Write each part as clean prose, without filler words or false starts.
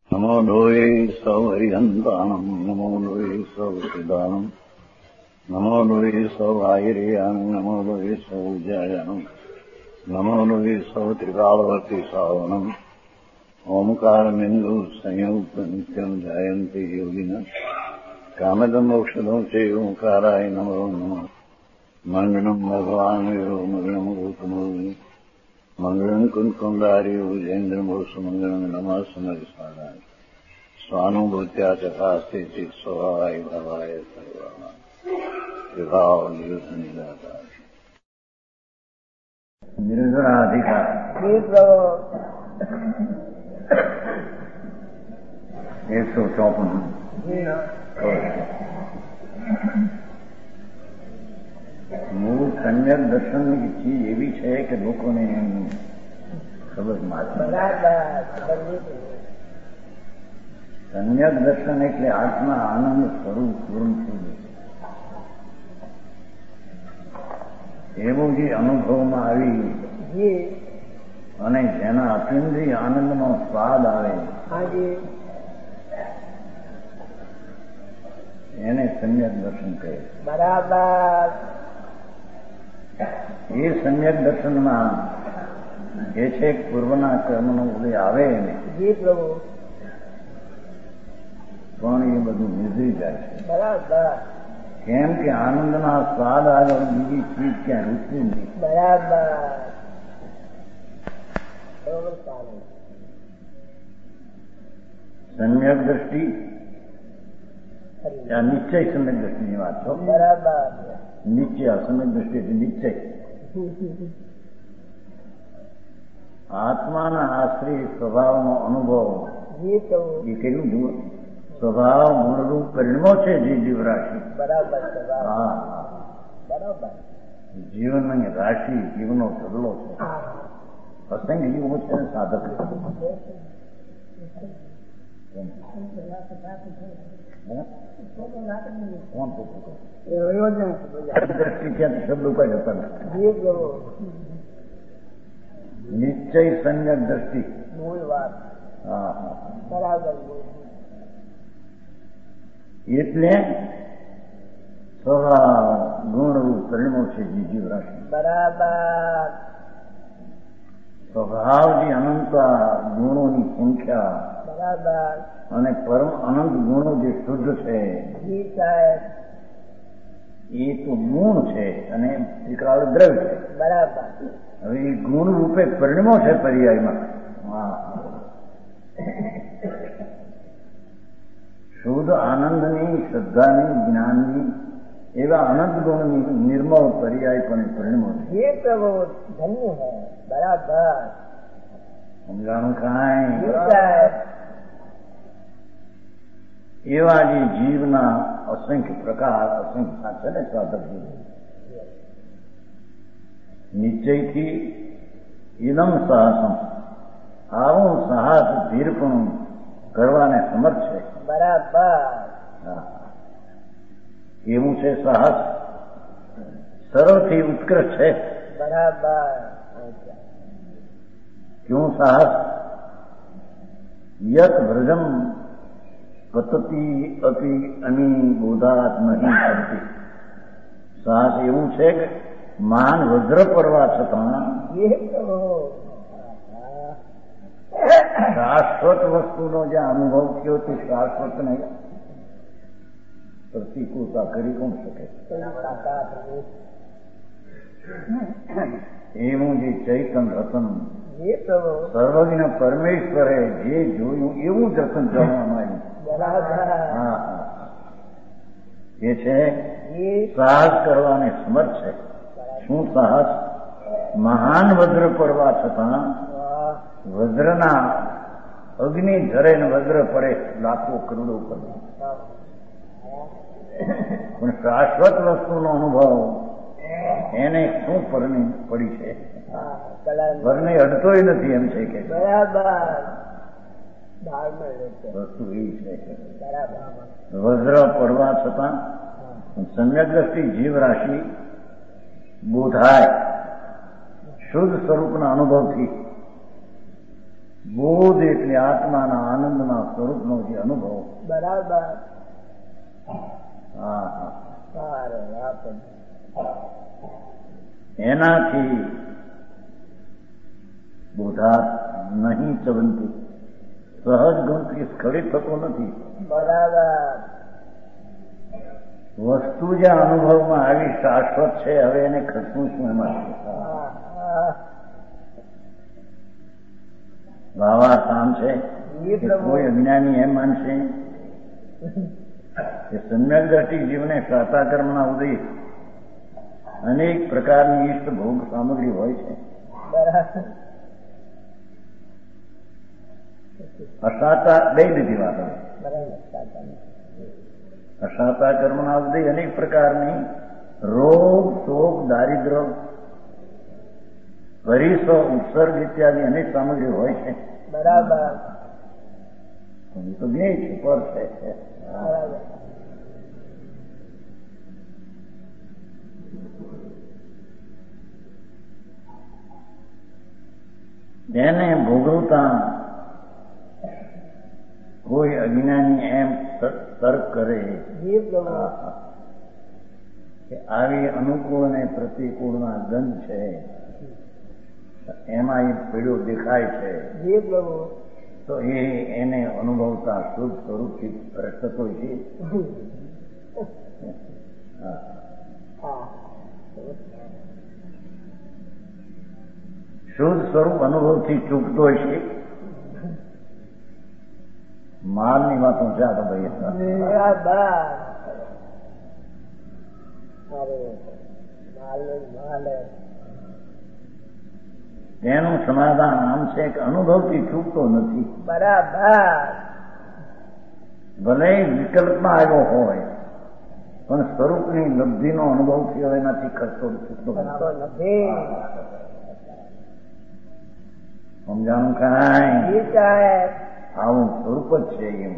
નમો લોહે સૌ હરિહંતાણમ નમો લોહે સૌ સિદાનમ નમો લોહે સૌ આયર્યાણમ નમો લોહે સૌ જયાણમ નમો લોહે સૌ ત્રિકાળવર્તી સાવનમ ઓમકારમિંદુ સંયુક્ત નિત્યમ જાયંતિ યોગિન કામદમોક્ષદો છે ઓંકારાય નમો નમઃ મંગળમ ભગવાન વીરો મંગળમ ગૌતમો મંગળમ કુંકુંડાર્યો જૈન્દ્રમોષ મંગળમ નમઃ સમરિસ્વાદાય સ્વાનુભૂત્યા ચકાસ્તે ચિત સ્વભાવાય ભવાય સર્વાના વિભાવ નિયુદ્ધ નિરાકાર નિર્ગુણાધિકાર 154 મૂળ સમ્યક દર્શનની ચીજ એવી છે કે લોકોને ખબર સમ્યક દર્શન એટલે આત્મા આનંદ સ્વરૂપ પૂર્ણ થઈ ગયું એવું જે અનુભવમાં આવી અને જેના અતિન્દ્રિય આનંદનો સ્વાદ આવે એને સમ્યક દર્શન કહે. બરાબર. એ સમ્યક દર્શનમાં જે છે પૂર્વના કર્મનો ઉદય આવે ને પણ એ બધું નિર્જરી જાય છે. બરાબર. કેમ કે આનંદના સ્વાદ આગળ બીજી ચીજ ક્યાં રૂચતી નહીં. બરાબર. સમ્યક દ્રષ્ટિ નિશ્ચય સમ્યક દ્રષ્ટિની વાત છો. બરાબર. નિશ્ચય સમ્યક દ્રષ્ટિ એટલે નિશ્ચય આત્માના આશ્રય સ્વભાવનો અનુભવ એ કેવું જુઓ સ્વભાવ મૂળરૂપ પરિણમો છે જે જીવ રાશિ. બરાબર. હા બરાબર. જીવનની રાશિ જીવનો ઢગલો છે. અસંખ્ય જીવો છે સાધક દ્રષ્ટિ ક્યાંથી શબ્દ કઈ હતા નિશ્ચય સમ્યક દ્રષ્ટિ મૂળ વાત. હા બરાબર. એટલે સ્વભાવ ગુણરૂપ પરિણમો છે જીવ રાશિ. બરાબર. સ્વભાવ જે અનંત ગુણોની સંખ્યા. બરાબર. અને પરમ અનંત ગુણો જે શુદ્ધ છે એ તો ગુણ છે અને ત્રિકાળ દ્રવ્ય છે. બરાબર. હવે એ ગુણ રૂપે પરિણમો છે પર્યાયમાં. હા શુદ્ધ આનંદની શ્રદ્ધાની જ્ઞાનની એવા અનંત ગુણની નિર્મળ પર્યાય પણ પરિણમો છે. ધન્ય હૈ. બરાબર. સમજાણું કાંઈ એવા જે જીવના અસંખ્ય પ્રકાર અસંખ્ય છે ને સાધક નિશ્ચયથી ઇદમ સાહસમ આવું સાહસ ધીરપણું કરવાને સમર્થ છે. બરાબર. એવું છે સાહસ સરળથી ઉત્કૃષ્ટ છે. બરાબર. ક્યું સાહસ યત વ્રજમ પતતિ અતિ અમી બોધાત નહીં કરતી. સાહસ એવું છે કે મહાન વજ્ર પડવા છતાં શાશ્વત વસ્તુનો જે અનુભવ થયો તે શાશ્વત નહીં પ્રતિકૂળતા કરી કોણ શકે. એવું જે ચૈતન રતન સર્વજ્ઞ પરમેશ્વરે જે જોયું એવું જ રતન જાણવામાં આવ્યું. હા એ છે સાહસ કરવાને સમર્થ છે. શું સાહસ? મહાન વજ્ર પડવા છતાં વજ્રના અગ્નિ ઝરે ને વજ્ર પડે લાખો કરોડો પડે પણ શાશ્વત વસ્તુનો અનુભવ એને શું પરણી પડી છે. પરને અડતોય નથી એમ છે કે વસ્તુ એવી છે કે વજ્ર પડવા છતાં સમ્યક દ્રષ્ટિ જીવ રાશિ બોધાય શુદ્ધ સ્વરૂપના અનુભવથી બોધ એટલે આત્માના આનંદના સ્વરૂપનો જે અનુભવ. બરાબર. હા એનાથી બોધાત નહીં ચવંતી, સહજ ગુણથી સ્ખલિત થતો નથી. બરાબર. વસ્તુ જે અનુભવમાં આવી શાશ્વત છે, હવે એને ખસવું શું એમાં? વાવા કામ છે કે કોઈ અજ્ઞાની એમ માનશે કે સમ્યક દ્રષ્ટિ જીવને સાતા કર્મના ઉદય અનેક પ્રકારની ઈષ્ટ ભોગ સામગ્રી હોય છે. અસાતા બે બીજી વાત. અસાતા કર્મના ઉદય અનેક પ્રકારની રોગ, શોક, દારિદ્ર્ય, પરિસ, ઉત્સર્ગ ઇત્યાદિ અનેક સામગ્રી હોય છે. બરાબર. તો બે ઉપર છે. એને ભોગવતા કોઈ અજ્ઞાની એમ તર્ક કરે કે આવી અનુકૂળ અને પ્રતિકૂળના ગંધ છે, એમાં એક પીડો દેખાય છે, તો એને અનુભવતા શુદ્ધ સ્વરૂપથી ભ્રષ્ટ હોય છે. શુદ્ધ સ્વરૂપ અનુભવથી ચૂકતો છે. માલની વાતો છે આ તો ભાઈ. તેનું સમાધાન આમ છે કે અનુભવથી ચૂકતો નથી. બરાબર. ભલે વિકલ્પમાં આવ્યો હોય પણ સ્વરૂપની લબ્ધિનો અનુભવ થયો એનાથી ખર્ચો ચૂકતો નથી. સમજાણું કાંઈ? આવું સ્વરૂપ જ છે એમ.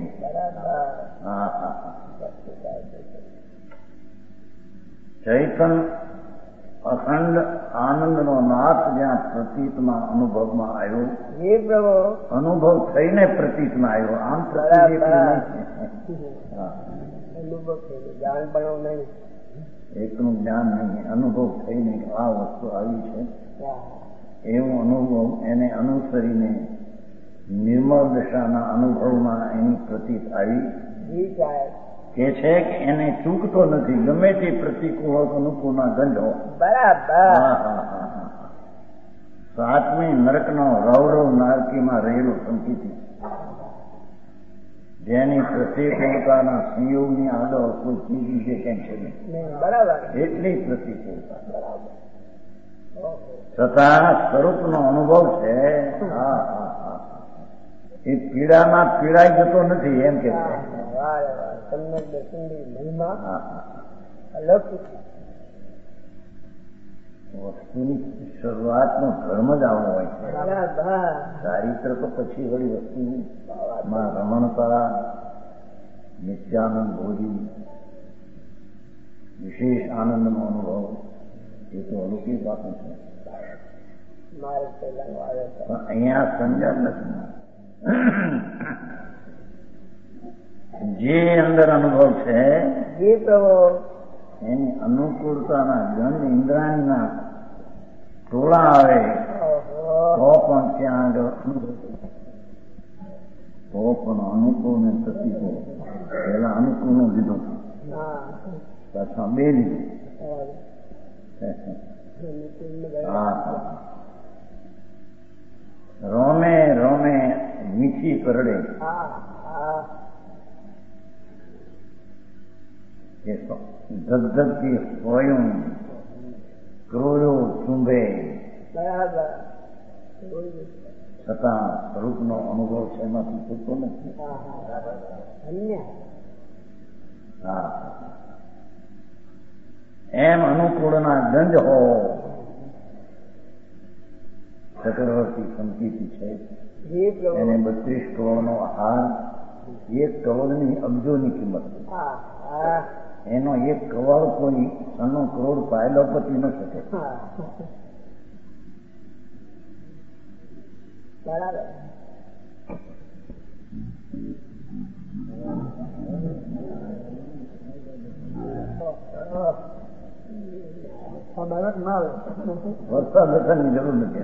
ચૈતન અખંડ આનંદનો નાથ જ્યાં પ્રતીતમાં અનુભવમાં આવ્યો, અનુભવ થઈને પ્રતીતમાં આવ્યો. આમ એકનું જ્ઞાન નહીં, અનુભવ થઈને આ વસ્તુ આવી છે એવું અનુભવ એને અનુસરીને નિર્મળ દશાના અનુભવમાં એની પ્રતીત આવી કે છે કે એને ચૂકતો નથી, ગમે તે પ્રતિકૂળ અનુકૂળના ગંધો. બરાબર. સાતમી નરકનો રૌરવ નારકીમાં રહેલો સંકિતી, જેની પ્રતિકૂળતાના સંયોગની આગળ કોઈ ચીજ છે કેમ છે બરાબર એટલી પ્રતિકૂળતા. છતાં સ્વરૂપનો અનુભવ છે. એ પીડામાં પીડાઈ જતો નથી એમ કે વસ્તુની શરૂઆતનો ધર્મ જ આવો હોય છે. ચારિત્ર તો પછી વળી વસ્તુમાં રમણતા, નિત્યાનંદ ભોજી, વિશેષ આનંદનો અનુભવ, એ તો અલૌકિક વાત છે. પણ અહીંયા સમજ્યા નથી. જે અંદર અનુભવ છે એની અનુકૂળતાના ગંધ ઇન્દ્રાણીના ટોળા આવે તો પણ ત્યાં આગળ તો પણ અનુકૂળ ને પ્રતિકૂળ. પેલા અનુકૂળ નું લીધું, પાછા બે લીધું. રોમે રોમે મીઠી કરડે, ધગધગતી સ્વયં ક્રોયો ચુંબે, છતાં સ્વરૂપનો અનુભવ છે એમાંથી છૂટતો નથી. એમ અનુકૂળના ગંજ હો. ચક્રવર્તી સંકિતી છે, એને 32 કરોડનો હાર, 1 કરોડની અબજોની કિંમત. એનો 1 કરોડ કોઈ 96 કરોડ પાયલો પતી ન શકે. વરસાદ વરસાદની જરૂર નથી.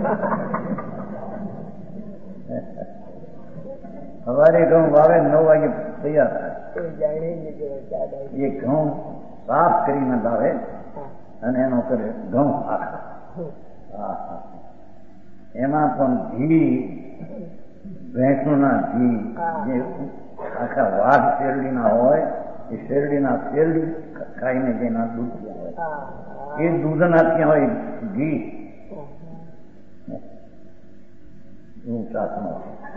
સવારે ઘઉં વાવે 9 વાગે તૈયાર થાય. એ ઘઉં સાફ કરીને લાવે અને એનો કરે ઘઉં આખા. એમાં પણ ઘી, ભેંસોના ઘી જે આખા વાઘ શેરડીના હોય એ શેરડીના શેરડી ખાઈને જેના દૂધ હોય એ દૂધના ત્યાં હોય ઘી એવું શાસનો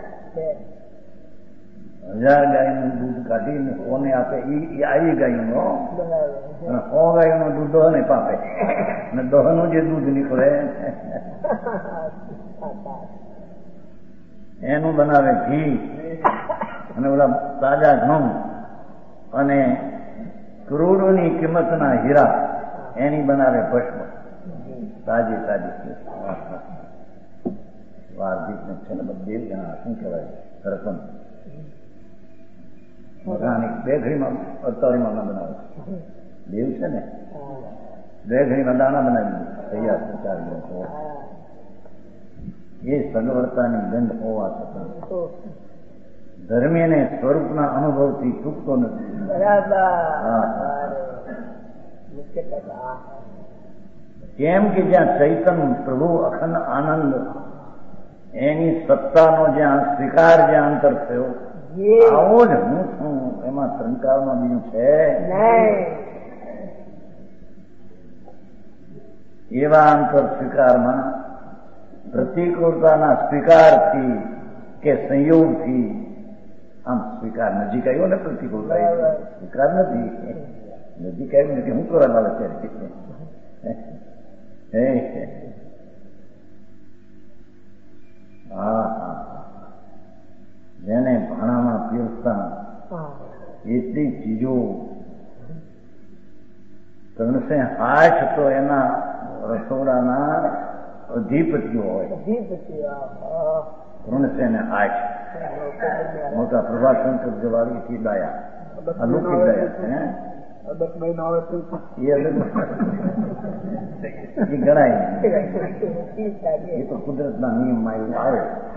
1000 ગાયનું દૂધ કાઢીને કોને આપે એ આવી ગાયનો 100 ગાયનું દૂધ દોહને પાપે અને દોહનું જે દૂધ નીકળે એનું બનાવે ઘી અને ઓલા તાજા ઘઉં અને કરોડોની કિંમતના હીરા એની બનાવે ભસ્મ તાજી તાજી. વાર્ષિક છે ને બધે જણા શું કહેવાય રકમ બે ઘડીમાં 48 માં બનાવે દેવ છે ને 2 ઘડીમાં દાણા બનાવી તૈયાર ચાલી એ સગવડતાની ગંધ હોવા છતાં ધર્મીને સ્વરૂપના અનુભવથી ચૂકતો નથી. કેમ કે જ્યાં ચૈતન્ય પ્રભુ અખંડ આનંદ એની સત્તાનો જ્યાં સ્વીકાર જ્યાં અંતર થયો આવો જ હું છું એમાં શંકામાં બીજું છે એવા અંતર સ્વીકારમાં પ્રતિકૂળતાના સ્વીકારથી કે સંયોગથી આમ સ્વીકાર નજીક આવ્યો ને પ્રતિકૂળતા સ્વીકાર નથી નજીક આવ્યું નથી. હું કરવા લાવે ત્યારે જેને ભાણામાં પીરસતા એટલી ચીજો 360 તો એના રસોડાના અધિપતિઓ હોય. 360 મોટા પ્રભાશંકર જવાળીથી લાયા અલૌકિક લાયા એ ગણાય એ તો કુદરતના નિયમમાં એવું આવે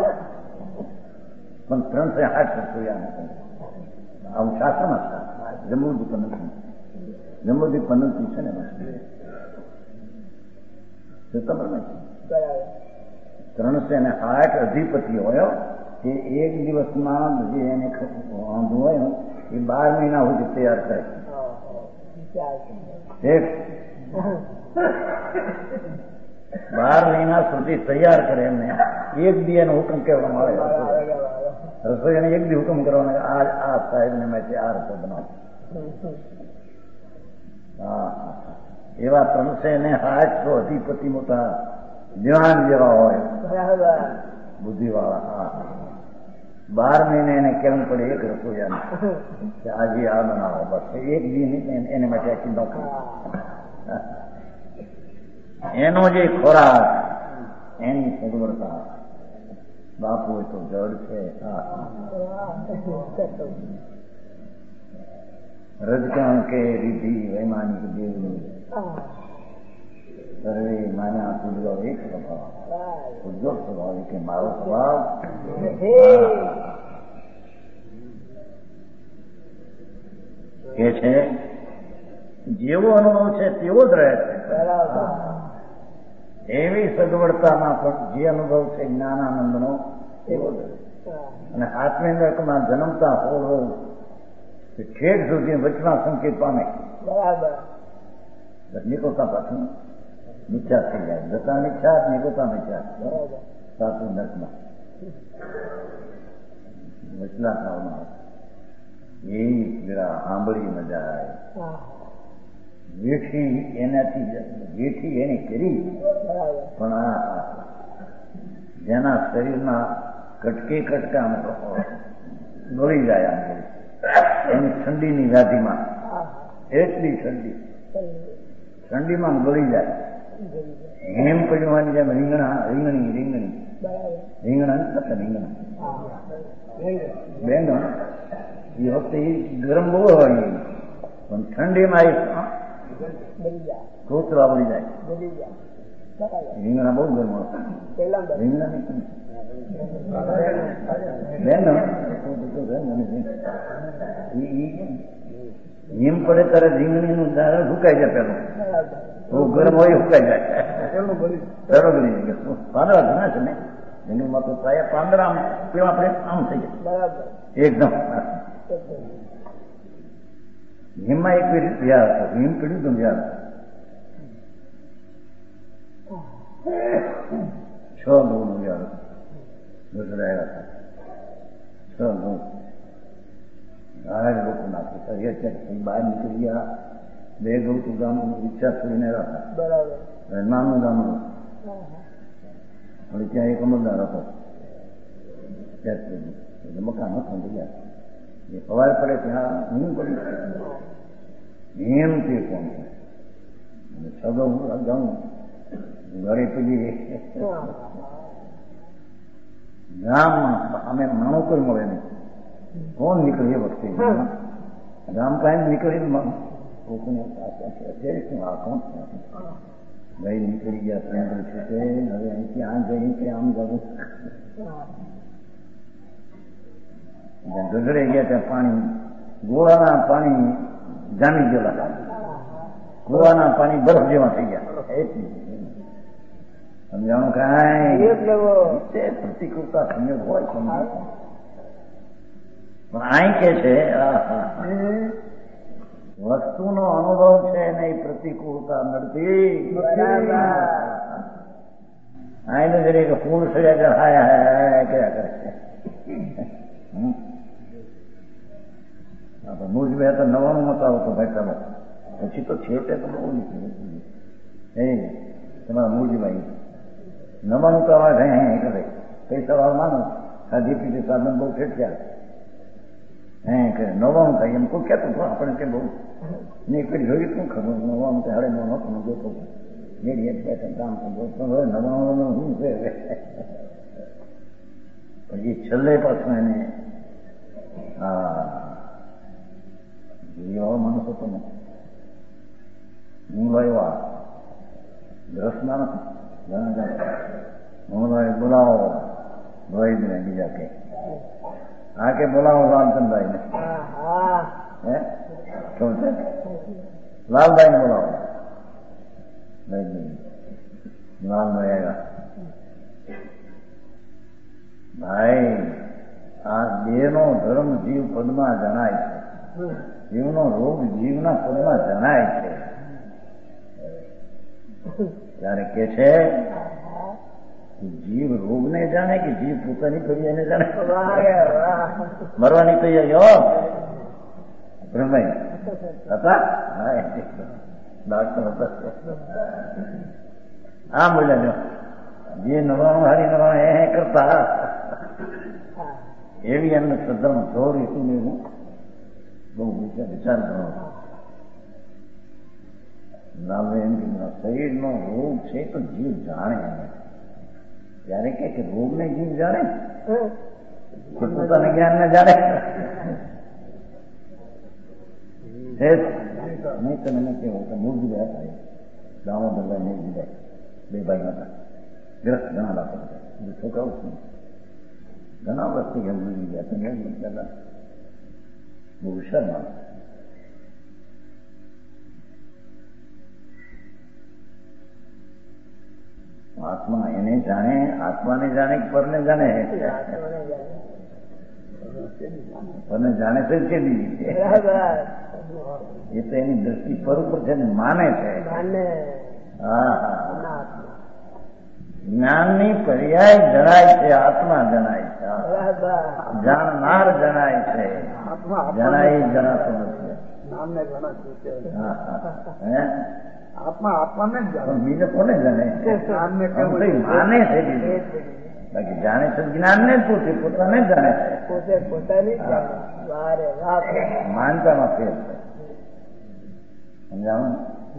પણ 360 રસોયા આવું શાસન હતા. જંબુદ્વીપ નથી, જંબુદ્વીપ નથી છે ને ખબર નથી. 360 અધિપતિ હોય એ એક દિવસમાં જે એને વાંધું હોય એ 12 મહિના સુધી તૈયાર થાય. 12 મહિના સુધી તૈયાર કરે એમને એક દી એનો હુકમ કહેવામાં આવે. રસોઈને એક દી હુકમ કરવાનો આ સાહેબને માટે આ રસો બનાવો. એવા 360 અધિપતિ મોટા ધ્યાન જેવા હોય બુદ્ધિવાળા. 12 મહિને એને કેવું પડે એક રસોઈયાને આજે આ બનાવો બસ એક દી એને માટે આખી નોકરી. એનો જે ખોરાક એની સગવડતા બાપુ એ તો જડ છે. રજકણ કે રીતિ વૈમાનિક દેવની સર્વે માન્યા પૂજ્યો એક સ્વભાવ પૂજ્યો સ્વભાવ કે મારો સ્વભાવ કે છે જેવો અનુભવ છે તેવો જ રહે છે. એવી સગવડતામાં પણ જે અનુભવ છે જ્ઞાનાનંદનો એવો જ રહે. અને આત્મેન્દ્રમાં જન્મતા હોવો ઠેઠ સુધી વચમાં સંકેત પામે નિકોતા પાછું મિથ્યા થઈ જાય. જતા મિથ્યા નિકોતા મિથ્યા સાચું નર્કમાં વચલા થવામાં એ પીડા સાંભળી મજા આવે. વેઠી એનાથી વેઠી એની કરી પણ આ જેના શરીરના કટકે કટકા ગળી જાય એની ઠંડીની વ્યાધિમાં એટલી ઠંડીમાં ગળી જાય. હેમ પડવાની જેમ રીંગણી બેંગણ એ વખતે એ ગરમ બહુ હોય પણ ઠંડીમાં કોતરા વળી જાય. બધી જાય રીંગણા બહુ ગરમ રીંગણા હિમ પડે ત્યારે રીંગણીનું દાણા સુકાઈ જાય પેલું બહુ ગરમ હોય સુકાઈ જાય પાંદડા ઘણા છે ને રીંગણીમાં તો થાય પાંદડા પેલા આપણે આમ થઈ જાય એકદમ હિમમાં એક રીત યાદ હતું હિમ પીડ્યું હતું યાદ 6 ગૌનું યાદ ગુજરાયા હતા 6 ગૌ ઘણા લોકો નાખી અત્યારે બહાર નીકળી ગયા 2 ગૌ તું ગામ ઈચ્છા છોડીને રહ્યા બરાબર નાનું ગામનું હવે ત્યાં એક અમલદાર હતો ત્યાં મકાન હતો ગયા એ સવાર પડે ત્યાં હું પડી એમ તે કોણ સગો હું જાઉં ઘરે પેલી ગામમાં અમે માણો કોઈ મળે નહીં કોણ નીકળે એ વખતે ગામ કાંઈ નીકળીને શું આ કોણ ભાઈ નીકળી ગયા ત્યાં છે હવે અહીંથી આ જઈ કે આમ જવું ગગડે ગયા ત્યાં પાણી ગોળાના પાણી જામી ગયેલા ગોળાના પાણી બરફ જેવા થઈ ગયા સમજાણું કાંઈ પ્રતિકૂળતા સંયોગ હોય પણ અહીં કે છે વસ્તુનો અનુભવ છે નહીં પ્રતિકૂળતા નડતી આઈને જરીક ફૂલ સડ્યા હાય હાય કર્યા કરે મુજ મેં તો 99 મતાવો તો ભાઈ ચાલો પછી તો છેવટે તો બહુ નીકળ્યું તમારા મુજભાઈ 99 તો અવાજ હે કરે કઈ સવાલ માનો ખાધી પીધી સાધન બહુ ફેંક્યા હે કે 99 થાય એમ કોઈ કહેતું તો આપણે કે બહુ નીકળી જોયું શું ખબર 99 તો હાડે નો નતો જોતો મેરી એક કામ તો જોતો હવે 99 શું છે પછી છેલ્લે પાછું એને એવા માણસો તો હું લાવ્યો દ્રષ્ટના નથી ઘણા જણા હું બોલાવો ભાઈને બીજા કે હા કે બોલાવો રામચંદ્રભાઈ ને હે શું છે લાલભાઈ ને બોલાવો લાલભાઈ આવ્યા ભાઈ આ દેહનો ધર્મ જીવ પદમાં જણાય છે જીવનો રોગ જીવના પદમાં જણાય છે ત્યારે કે છે જીવ રોગને જાણે કે જીવ પોતાની ફરિયાને જાણે મરવાની તૈયારી હો બ્રહ્માઈ હતા ડાક્ટર હતા આ બોલ્યા જો જે 99 હારી 99 એ કરતા એવી એમને શ્રદ્ધામાં જોર હતું ને હું બહુ વિચાર કરો લાવે એમ કે શરીરનો રોગ છે તો જીવ જાણે ત્યારે કે રોગને જીવ જાણે પોતાના જ્ઞાન ને જાણે નહીં તમે ન કેવો તો મૂળ જુદા હતા દામોદરભાઈ નહીં જુદા 2 ભાઈ હતા ગ્રસ્ત ઘણા લાગતો છોકરાઓ ઘણા વર્ષથી ઘર ભૂલી ગયા તમે દાદા બહુ હુશાર માણસ આત્મા એને જાણે આત્માને જાણે પરને જાણે પરને જાણે તો કેવી રીતે એ તો એની દ્રષ્ટિ પર ઉપર છે ને માને છે હા હા જ્ઞાનની પર્યાય જણાય છે આત્મા જણાય છે જાણનાર જણાય છે જણાય જણાતો નથી આત્મા આત્માને બીજે કોને જાણે માને છે બાકી જાણે છે જ્ઞાન ને પોતે પોતાને જાણે છે પોતે પોતાની માનતામાં ફેર છે સમજાવું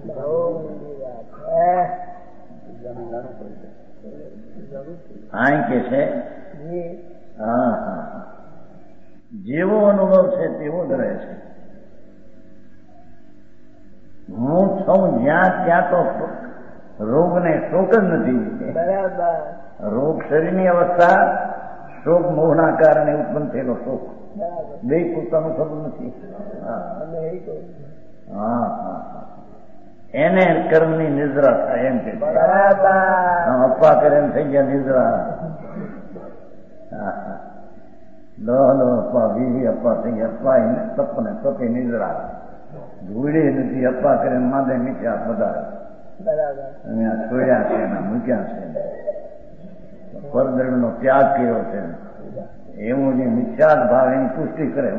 આ કે છે હા હા જેવો અનુભવ છે તેવો જ રહે છે હું છું જ્યાં ત્યાં તો રોગને શોક જ નથી. બરાબર. રોગ શરીરની અવસ્થા, શોક મોહના કારણે ઉત્પન્ન થયેલો શોક, બે પોતાનો સ્વરૂપ નથી. હા હા, એને કર્મની નિદ્રા થાય એમ કે અપ્પા કરે એમ થઈ ગયા નિદ્રા. દો અપ્પા, વીવી અપ્પા થઈ ગયા. અપ્પા એને તપને તપે નિદ્રા, ધૂળે નથી. અપ્પા કરે માદે મીઠા બધા અહીંયા છોડ્યા છે, એના મૂક્યા છે. પરદ્રવ્યનો ત્યાગ કર્યો છે. એવું જે મિથ્યા ભાવ એની પુષ્ટિ કરે.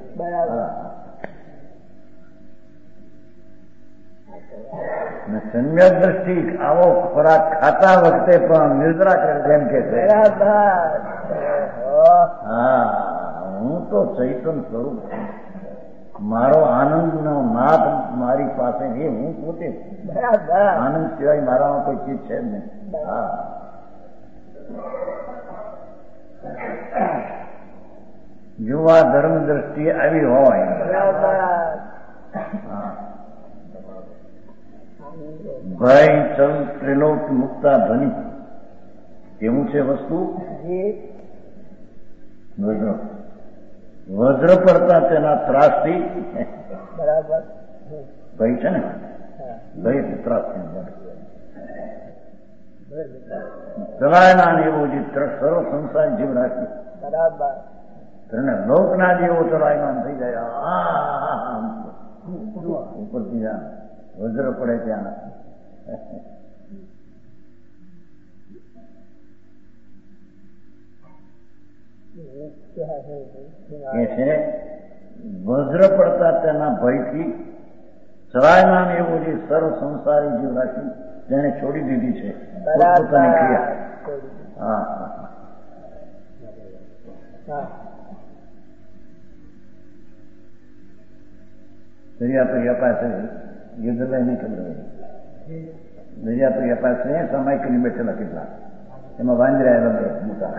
સમ્યક દ્રષ્ટિ આવો ખોરાક ખાતા વખતે પણ નિદ્રા કરે જેમ કે છે. હા, હું તો ચૈતન સ્વરૂપ છું. મારો આનંદનો નાદ મારી પાસે એ હું પોતે. આનંદ સિવાય મારામાં કોઈ ચીજ છે જ નહીં. હા, યુવા ધર્મ દ્રષ્ટિએ આવી હોય. ભય ચલ ત્રિલોક મુક્તા ધની એવું છે વસ્તુ. વજ્ર પડતા તેના ત્રાસથી બરાબર ભય છે ને, ભય ત્રાસથી ચલાયમાન એવું જે સર્વ સંસાર જીવ રાખી. બરાબર. લોકના જેવો ચલાયમાન થઈ જાય. ઉપરથી વજ્ર પડે ત્યાં એ છે વજ્ર પડતા તેના ભયથી ચલાયમાન એવું જે સર્વ સંસારી જીવ રાખી તેને છોડી દીધી છે પોતાની ક્રિયા. હા દરિયા તો પાસે યુદ્ધ લઈ નહીં ખબર હોય. દરિયા તો પાસે સમય કરી બેઠેલા કેટલા એમાં વાંદરા મોટા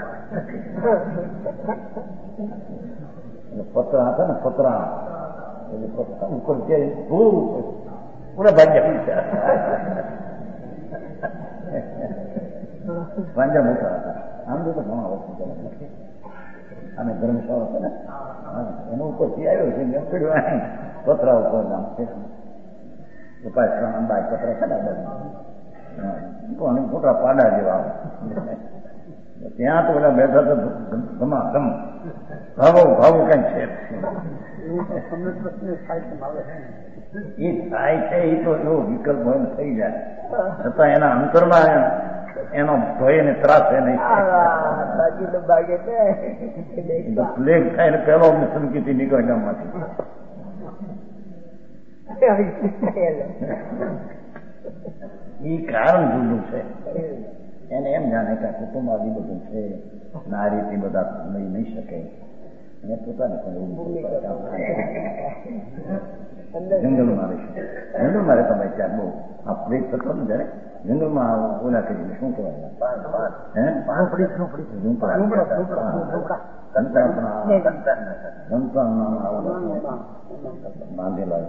પતરા હતા ને, પતરા ઉપર પૂરા ભાગ્યા વાંજા મોટા હતા. આમ તો ઘણા વસ્તુ અને ધર્મશાળા છે ને એનો ઉપરથી આવ્યો છે પતરા ઉપર નામ છે અંબાજ પતરા છે ને મોટા પાડા જેવા. ત્યાં તો બધા બેઠા તો ધમાધમ ભાવો કઈ છે. એ થાય છે એ તો એવો વિકલ્પ હોય થઈ જાય, છતાં એના અંતરમાં એનો ભય ને ત્રાસ એ નહીં. પ્લેગ થાય ને પેલો સંકેતી નીકળે ગામમાંથી. એ કારણ જુદું છે. એને એમ જાણે કે આ કુટુંબ આવી બધું છે, આ રીતે બધા લઈ નહીં શકે. એને પોતાને જંગલમાં રહેશે. જંગલમાં રહેતા ભાઈ ત્યાં બહુ આ પ્લેગ થતો ને જયારે જંગલમાં ઓલા કરી શું કહેવાય બાંધેલા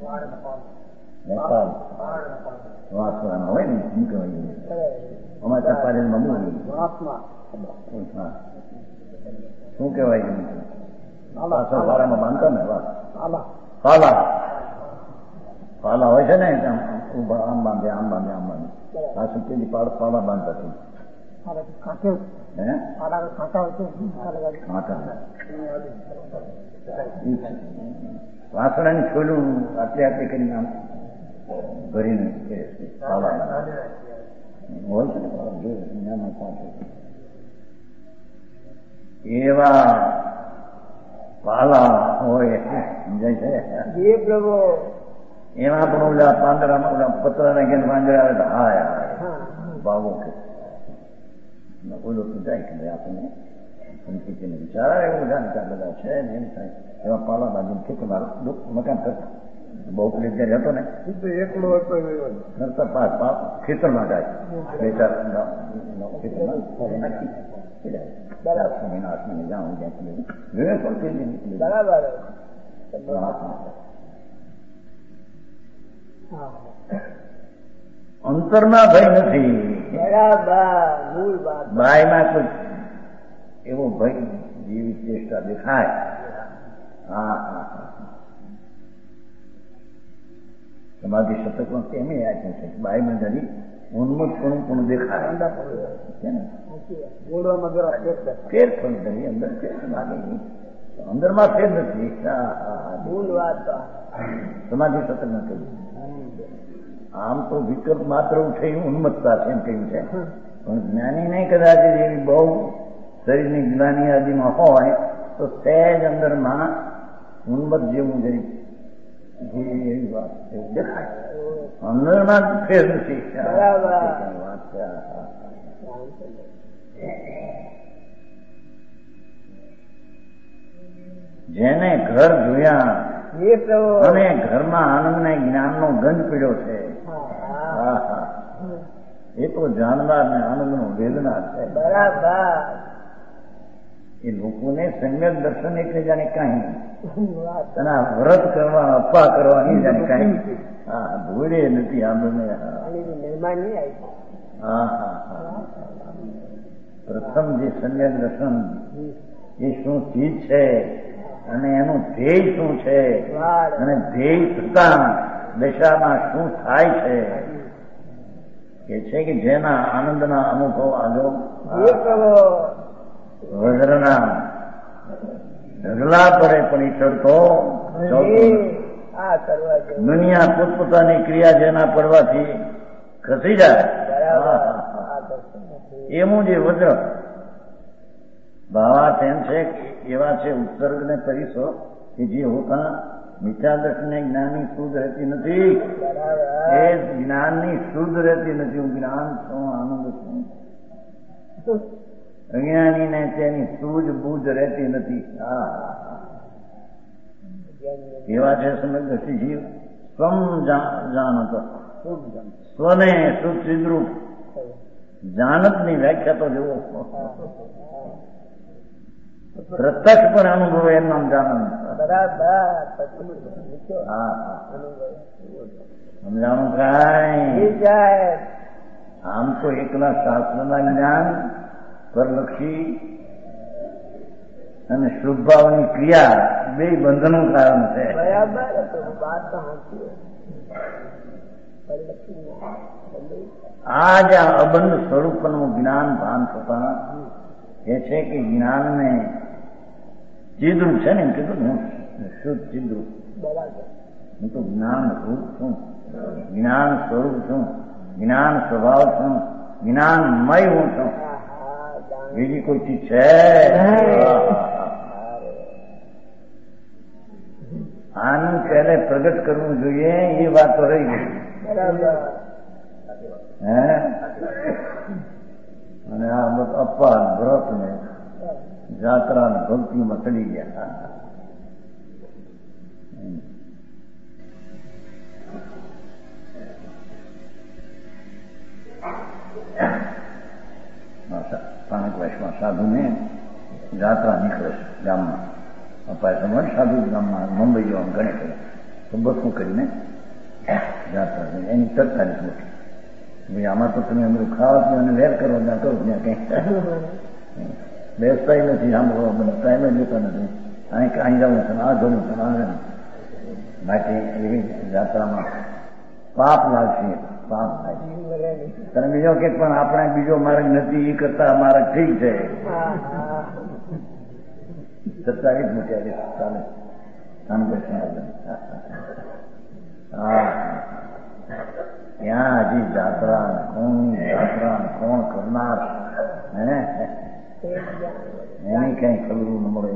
નેપાળ વાસવાના હોય ને શું કહેવાય અમારે ત્યાં પારેલમાં બોલી શું કહેવાય વારામાં બાંધતા ને પાલા હોય છે ને આમ બાંધે આમ બાંધે આમ બાંધે પાછું પેલી પાલા બાંધતા હતી. વાસણાની છોલું આટલે આટલે કરીને આમ ભરીને પાલા હોય છે ને એવા પાલા હોય સમજાય છે પ્રભુ. એમાં પણ ઓલા પાંદડામાં ઓલા પતરાના ઘેર વાંદરા આવે તો હાય ભાવો કે ઓલો તો જાય કે આપણને સંસ્કૃતિને વિચાર એવું જાણતા બધા છે ને એમ થાય એવા પાલા બાજુ ખેતરમાં મકાન કરતા. બહુ પ્લેટ જયારે હતો ને એકલો હતો ખેતરમાં જાય બે ચાર ખેતરમાં અંતરમાં ભય નથી. બરાબર, મૂળ વાત. બાયમાં કોઈ એવો ભય જેવી ચેષ્ટા દેખાય. હા હા હા. સમાધિ શતકમાં કેમ આપ્યું છે? બાયમાં જરી ઉન્મત્તપણું પણ દેખાય. ફેર પણ ધરી અંદર ફેર લાગે, અંદરમાં ફેર નથી. મૂળ વાત સમાધિ શતકમાં કહ્યું. આમ તો વિકલ્પ માત્ર ઉઠે ઉન્મત્તતા છે એમ કહ્યું છે, પણ જ્ઞાની નહીં કદાચ એવી બહુ શરીરની જ્ઞાની આદિમાં હોય તો સહેજ અંદરમાં ઉન્મત્ત જેવું જરી એવી વાત એવું દેખાય. અંદરમાં ફેર નથી. વાત છે. જેને ઘર જોયા અને ઘરમાં આનંદને જ્ઞાનનો ગંજ પીડ્યો છે, એ તો જાણનાર ને આનંદનો વેદના છે. બરાબર. એ લોકોને સમ્યક દર્શન એટલે જાણે કાંઈ, અને વ્રત કરવા અપ્પા કરવાની જાણે કાંઈ. હા, ભૂલે નથી આનંદ. હા હા હા. પ્રથમ જે સમ્યક દર્શન એ શું ચીજ છે અને એનું ધ્યેય શું છે, અને ધ્યેય થતા દશામાં શું થાય છે, એ છે કે જેના આનંદના અનુભવ આવ્યો વજ્રના ઢગલા પડે પણ એ ચડતો દુનિયા પોતપોતાની ક્રિયા જેના પડવાથી ખસી જાય એવું જે વજ્ર ભાવાર્થ એમ છે કે એવા છે ઉત્સર્ગ ને પરિસો કે જે હોતા મિથ્યા દર્શને જ્ઞાનની શુદ્ધ રહેતી નથી. એ જ્ઞાનની શુદ્ધ રહેતી નથી. હું જ્ઞાન છું, આનંદ છું. અજ્ઞાની ને તેની સૂઝ બૂઝ રહેતી નથી. એવા છે સમજદર્શી જીવ. સ્વમ જાનત, સ્વને શુદ્ધ સિદ્ધરૂપ જાનત ની વ્યાખ્યા તો જુઓ. પ્રત્યક્ષ પણ અનુભવે એમ નામ જાનંદ. સમજાણું કાંઈ? આમ તો એકલા શાસ્ત્રના જ્ઞાન પરલક્ષી અને શુભભાવની ક્રિયા બે બંધનનું કારણ છે. આ જ અબંધ સ્વરૂપનું જ્ઞાન ભાન થતા એ છે કે જ્ઞાનને ચિદ્રૂપ છે ને એમ કીધું હું શુદ્ધ ચિદ્રૂપ. હું તો જ્ઞાન રૂપ છું, જ્ઞાન સ્વરૂપ છું, જ્ઞાન સ્વભાવ છું, જ્ઞાનમય હું છું. બીજી કોઈ ચીજ છે? આનંદ પહેલે પ્રગટ કરવું જોઈએ એ વાત તો રહી ગઈ. અને આ બધું અપાર વ્રત ને જાત્રા ને ભક્તિમાં ચડી ગયા. સ્થાનક વર્ષમાં સાધુને જાત્રા નીકળે છે ગામમાં. અપાય સમજ સાધુ ગામમાં મુંબઈ જવાનું ગણે કરે તો બસું કરીને જાત્રા એની ચર્ચા નીકળે. ભાઈ આમાં તો તમે બધું ખાવા પીવાને વેર કરો ત્યાં કરો ત્યાં કંઈ બેસતા નથી, સાંભળવા મને ટાઈમે લેતા નથી. અહીં જવું છે આ જવું છે આવે ને બાકી એવી જાત્રામાં પાપ લાગશે. પાપ થાય તને બીજો કે પણ આપણે બીજો માર્ગ નથી, એ કરતા માર્ગ ઠીક છે. સત્તાવીસ મોટી ચાલે ત્યાં હજી જાત્રા કોણ કરનાર એની કઈ ખબર ન મળે.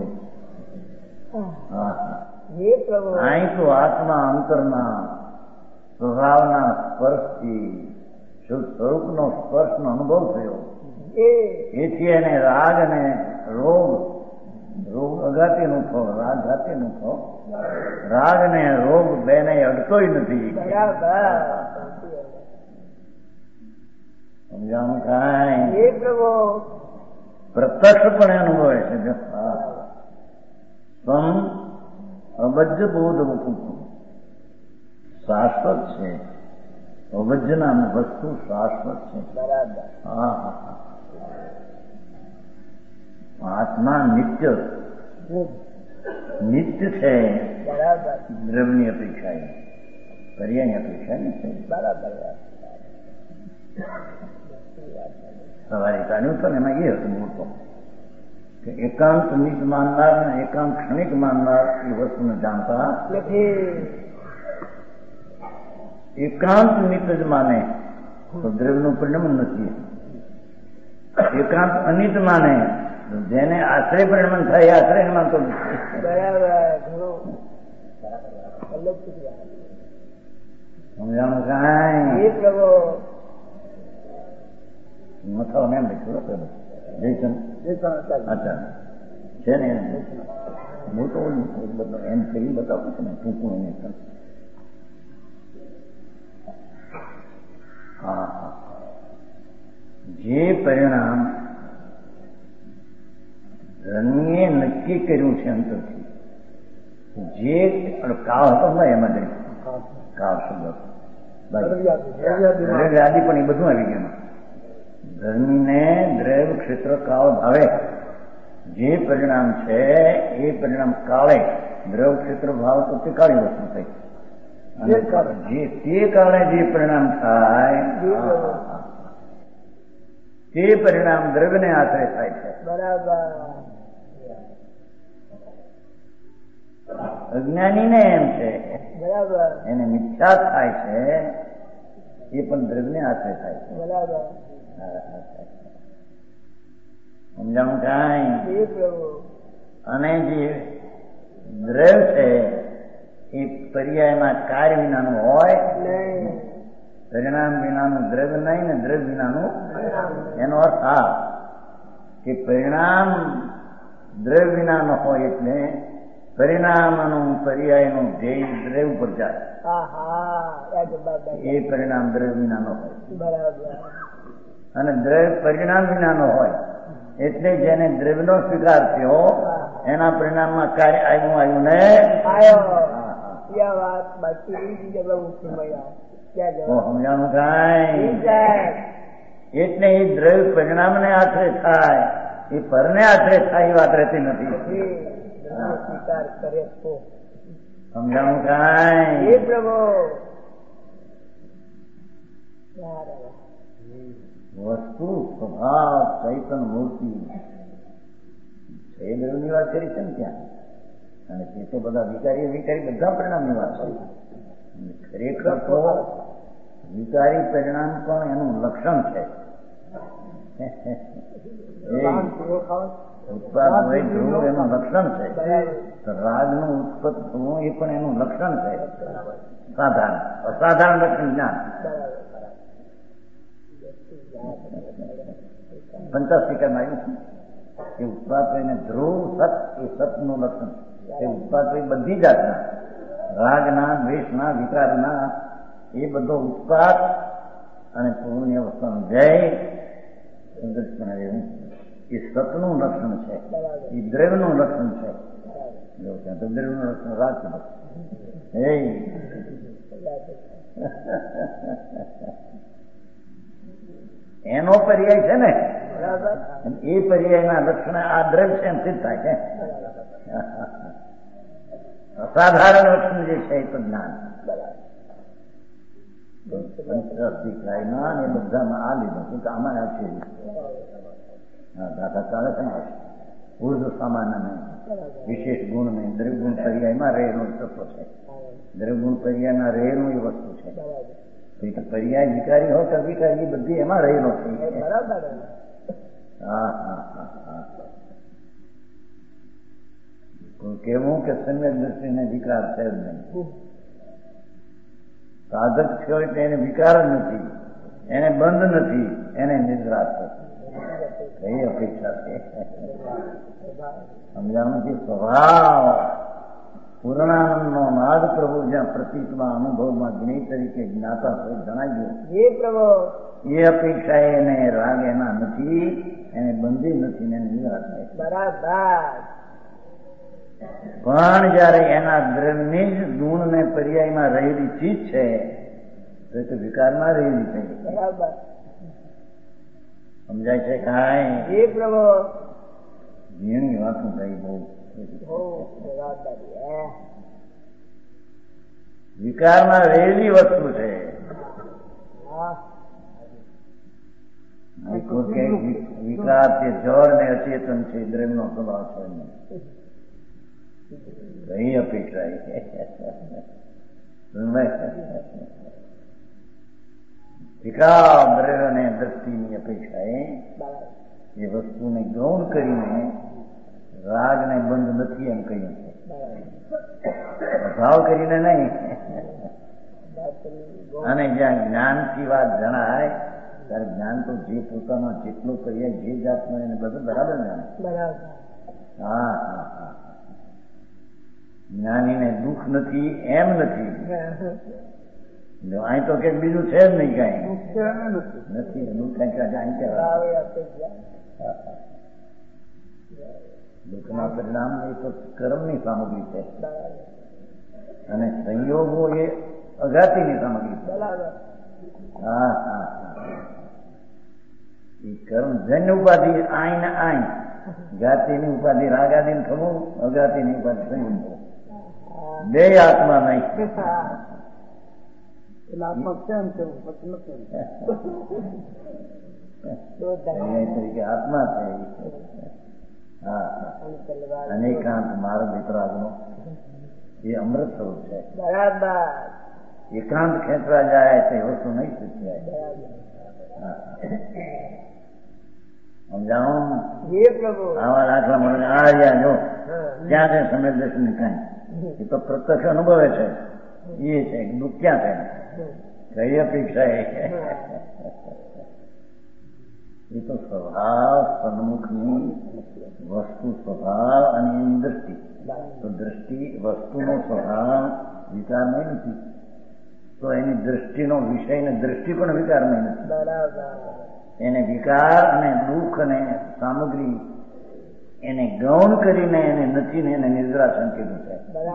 અહીં તો આત્મા અંતરના સ્વભાવના સ્પર્શથી શુદ્ધ સ્વરૂપનો સ્પર્શનો અનુભવ થયો. એથી એને રાગ અને રોગ અઘાતીનો થયો, રાગ ઘાતીનો થયો. રાગ ને રોગ બેને અડતોય નથી. સમજાવું કાંઈ? પ્રત્યક્ષપણે અનુભવે છે. સ્વમ અબજ્જ બોધ વપુતું શાશ્વત છે. અવજ્જના વસ્તુ શાશ્વત છે. બરાબર. હા હા હા. આત્મા નિત્ય છે. બરાબર. દ્રવ્યની અપેક્ષા પર્યાયની અપેક્ષા નથી. બરાબર. સવારે ચાલ્યું હતું ને એમાં એ હતું મોટો કે એકાંત નિત માનનાર ને એકાંત ક્ષણિક માનનાર એ વસ્તુને જાણતા નથી. એકાંત નિત જ માને તો દ્રવ્યનું પરિણામ નથી. એકાંત અનિત માને જેને આશ્રય પરિણામ થાય એ આશ્રય માનતો નથી. બરાબર. સમજાણું કાંઈ પ્રભુ મથાઓને એમ લખ્યું જયસન અચ્છા છે ને હું તો એમ કરી બતાવું છું ને ટૂંકું એને હા હા. જે પરિણામ ધણીએ નક્કી કર્યું છે અંતરથી જે કાળ હતો ને એમાં જઈ કાળ શબ્દ આદિ પણ એ બધું આવી ગયું. ધર્મીને દ્રવ્ય ક્ષેત્ર કાળ ભાવે જે પરિણામ છે એ પરિણામ કાળે દ્રવ્ય ક્ષેત્ર ભાવ તો તે કાળી વસ્તુ થઈ અને તે કાળે જે પરિણામ થાય તે પરિણામ દ્રવ્યને આશ્રય થાય છે. બરાબર. અજ્ઞાનીને એમ છે બરાબર. એને મિથ્યા થાય છે એ પણ દ્રવ્યને આશ્રય થાય છે. બરાબર. સમજાણું કાંઈ? પ્રભુ. અને જે દ્રવ્ય છે એ પર્યાયમાં કાર્ય વિનાનું હોય નહીં. પરિણામ વિનાનું દ્રવ્ય નહીં ને દ્રવ્ય વિનાનું. એનો અર્થ આ કે પરિણામ દ્રવ્ય વિનાનો હોય એટલે પરિણામનું પર્યાયનું ધ્યેય દ્રવ્ય પર જાય. એ પરિણામ દ્રવ્ય વિનાનો હોય. બરાબર. અને દ્રવ્ય પરિણામ વિનાનો હોય એટલે જેને દ્રવ્યનો સ્વીકાર થયો એના પરિણામમાં કાર્ય આવ્યું ને સમજાણું કાંઈ? એટલે એ દ્રવ્ય પરિણામને આશ્રય થાય એ પરને આશ્રય થાય એ વાત રહેતી નથી. સમજાણું કાંઈ? વસ્તુ સ્વભાવ ચૈતન મૂર્તિ એ દ્રવ્યની વાત કરી છે ને ત્યાં. અને તે તો બધા વિકારી બધા પરિણામની વાત છે. ખરેખર તો વિકારી પરિણામ પણ એનું લક્ષણ છે. ઉત્પાદ હોય ધ્રુવ એનું લક્ષણ છે. રાગનું ઉત્પત્ત થવું એ પણ એનું લક્ષણ છે. સાધારણ અસાધારણ લક્ષણ જ્ઞાન પંચાસ્તિકામાં આવ્યું છે. એ ઉત્પાદ એને ધ્રુવ સત એ સતનું લક્ષણ. એ ઉત્પાદ બધી જાતના રાગના દ્વેષના વિકારના એ બધો ઉત્પાદ અને પૂર્ણની અવસ્થાનું જય એ સતનું લક્ષણ છે. એ દ્રવ્યનું લક્ષણ છે. તો દ્રવ્યનું લક્ષણ રાખવું એનો પર્યાય છે ને એ પર્યાયના લક્ષણ આ દ્રવ્ય છે એમ સિદ્ધ થાય છે. અસાધારણ લક્ષણ જે છે એ તો જ્ઞાન પંચાસ્તિકાયના એ બધામાં આ લીધું કે આમાં આવશે દાદા ચાલે છે ને ઉર્ધ સામાન્ય નહીં વિશેષ ગુણ નહીં દ્રવ્યગુણ પર્યાયમાં રહેલું તત્વ છે. દ્રવ્યગુણ પર્યાયમાં રહેલું એ વસ્તુ છે. પર્યાય વિકારી હોય તો વિકારી બધી એમાં રહેલો છે. હા હા હા હા. કેવું કે સમ્યક દ્રષ્ટિને વિકાર છે જ નહીં. સાધક છે એટલે એને વિકાર જ નથી, એને બંધ નથી, એને નિદ્રા છે. કઈ અપેક્ષા છે? સમજાવવાનું કે સ્વભાવ પૂર્ણાનંદનો નાદ પ્રભુ જ્યાં પ્રતીકમાં અનુભવમાં જ્ઞેય તરીકે જ્ઞાતા જણાવ્યું એ અપેક્ષા એને રાગ એના નથી, એને બંધી નથી ને નિદ્રા થાય. બરાબર. પણ જયારે એના દ્રવ્યની જ ગુણને પર્યાયમાં રહેલી ચીજ છે તો વિકારમાં રહેલી છે. બરાબર સમજાય છે કાંઈ? એ પ્રભુ ઝીણી વાતું થઈ બહુ. વિકારમાં રહેલી વસ્તુ છે. વિકાર તે જળ ને અચેતન છે, દ્રવ્યનો સ્વભાવ છે. કઈ અપેક્ષા વિકાર દ્રવ્ય ને દ્રષ્ટિની અપેક્ષા એ વસ્તુને ગૌણ કરીને રાગને બંધ નથી એમ કહ્યું છે. ભાવ કરીને નહીં. અને જ્યાં જ્ઞાનથી વાત જણાય ત્યારે જ્ઞાન તો જે પોતાનો જેટલો કરીએ જે જાતનો એને બધું બરાબર જ્ઞાન. હા હા હા. જ્ઞાનીને દુઃખ નથી એમ નથી. અહીં તો કઈક બીજું છે જ નહીં કઈ નથી. દુઃખ કઈ અહીં કહેવાય દુઃખના પરિણામ એ તો કર્મની સામગ્રી છે અને સંયોગો એ અઘાતીની સામગ્રી છે. હા હા એ કર્મ જન્ય ઉપાધિ આઈ ને આઈ, જાતિની ઉપાધિ રાગાદીને ખબર, અઘાતીની ઉપાધિ સંયોગો. બે આત્મા નહીં. તરીકે આત્મા છે. હા અનેકાંત માર્ગ વિતરાગનો એ અમૃત સ્વરૂપ છે. બરાબર એકાંત ખેંચવા જાય તે વસ્તુ નહીં શીખાય. સમજાવું? આવા દાખલા મળે આ રહ્યા જો ક્યાં છે સમય દર્શન કાંઈ એ તો પ્રત્યક્ષ અનુભવે છે. એ છે દુઃખ ક્યાં છે કઈ અપેક્ષા એ તો સ્વભાવ સન્મુખની વસ્તુ સ્વભાવ અને એની દ્રષ્ટિ. તો દ્રષ્ટિ વસ્તુનો સ્વભાવ વિકારમય નથી તો એની દ્રષ્ટિનો વિષય ને દ્રષ્ટિ પણ વિકારમય નથી. એને વિકાર અને દુઃખ અને સામગ્રી એને ગૌણ કરીને એને નથી ને એને નિર્ગ્રાસન કીધું છે.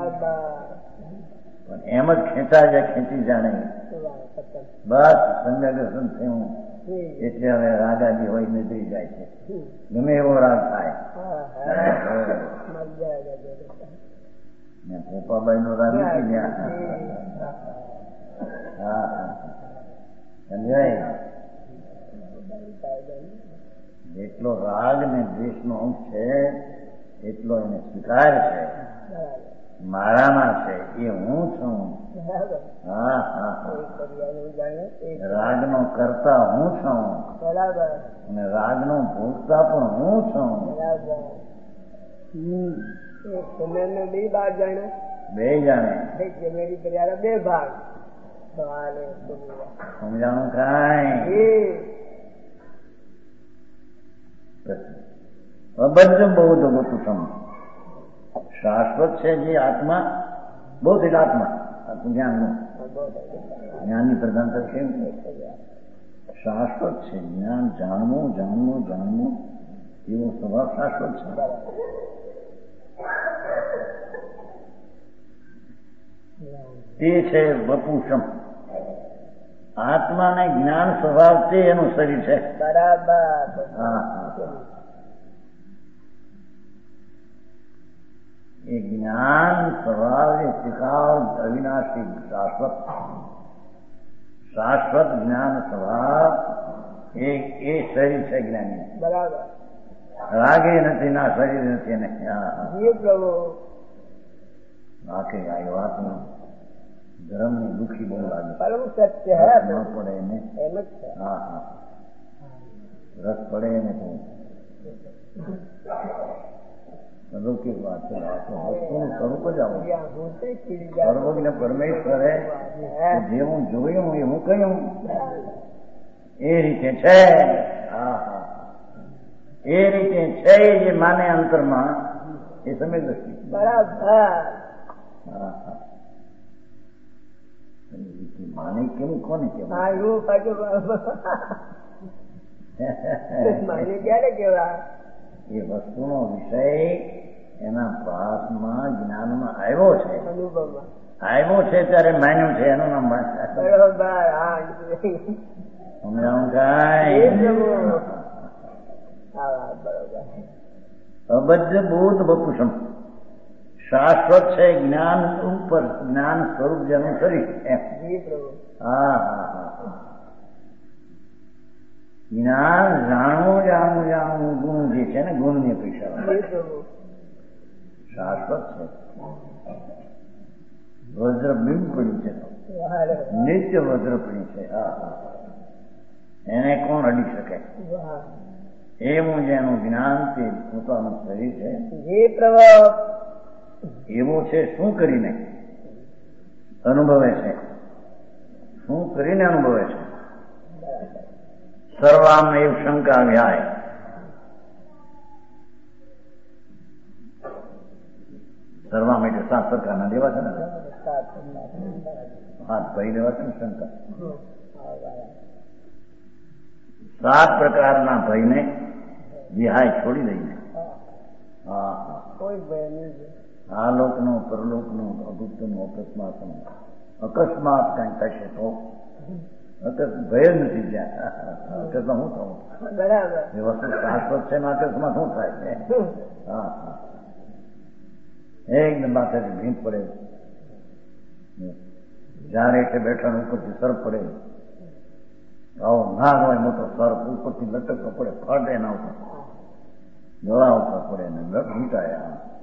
પણ એમ જ ખેંચાય જાય ખેંચી જાણે બસ સંજ્ઞા દર્શન થયું એટલે હવે રાગાદી હોય નીકળી જાય છે. ગમે એવો રાગ થાય. પોપાબાઈ નો રાગ નથી ત્યાં. હા સમજાય? જેટલો રાગ ને દ્વેષ નો અંશ છે એટલો એને સ્વીકાર છે. મારામાં છે એ હું છું. હા હા રાગનો કરતા હું છું અને રાગનો ભોગતા પણ હું છું. બે જાણે બે ભાગ. સમજાણું કાંઈ? બધું બહુ તો બધું સમ શાશ્વત છે જે આત્મા બૌદ્ધિક આત્મા જ્ઞાનનું જ્ઞાનની પ્રધાનતા કેમ શાશ્વત છે. જ્ઞાન જાણવું જાણવું જાણવું એવો સ્વભાવ શાશ્વત છે. તે છે વપુષમ. આત્માને જ્ઞાન સ્વભાવ તે એનું શરીર છે. બરાબર. હા એ જ્ઞાન સ્વભાવ એ શિખાવ અવિનાશી શાશ્વત શાશ્વત જ્ઞાન સ્વભાવ એ શરીર છે જ્ઞાની. બરાબર. રાગે નથી ના શરીર નથી એને. બાકી આ વાતનું ધર્મની દુઃખી બહુ લાગે. સત્ય ન પડે એને. હા હા રસ પડે એને તો અલૌકિક વાત છે. વસ્તુનું સ્વરૂપ જ આવું. સર્વજ્ઞ પરમેશ્વરે જે હું જોયું એ હું કહ્યું એ રીતે છે. હા હા એ રીતે છે જે માને અંતરમાં એ સમય દ્રષ્ટિ. બરાબર. હા હા માને કેવું કોને કેવું ક્યારે કેવા એ વસ્તુનો વિષય એના ભાસમાં જ્ઞાનમાં આવ્યો છે, અનુભવમાં આવ્યો છે ત્યારે માન્યું છે, એનું નામ બરોબર. હા સમજાવું કાંઈ અબદ્ધ બોધ બપુષમ શાશ્વત છે જ્ઞાન ઉપર, જ્ઞાન સ્વરૂપ જેનું શરીર એમ. હા હા હા જ્ઞાન જાણવું જાણવું જાણવું ગુણ જે છે ને ગુણની અપેક્ષા શાશ્વત છે. વજ્ર બિંબ પડ્યું છે, નિત્ય વજ્ર પડ્યું છે. હા હા એને કોણ અડી શકે? એવું જેનું જ્ઞાન તે પોતાનું શરીર છે એવું છે. શું કરીને અનુભવે છે? શું કરીને અનુભવે છે? સર્વામ એવ શંકા વ્યાય. સર્વામ એટલે 7 પ્રકારના દેવા છે ને, 7 ભાઈ દેવા છે ને શંકા. 7 પ્રકારના ભયને વિહાય છોડી દઈને આ લોકનો પરલોકનો અભુક્તનો અકસ્માતનો અકસ્માત કઈ થશે તો ભય નથી ત્યાં. અકસ્માત શું થવું? એ વસ્તુ શાશ્વત છે ને અકસ્માત શું થાય છે? હા હા એકદમ માથેથી ભીંત પડે, જાણે એટલે બેઠા ઉપરથી સર પડે, આવો નાગ હોય મોટો સર ઉપરથી લટકતો પડે, ફાટે ના ઉપર ગળા ઉપર પડે ને લટ ઊંટાય.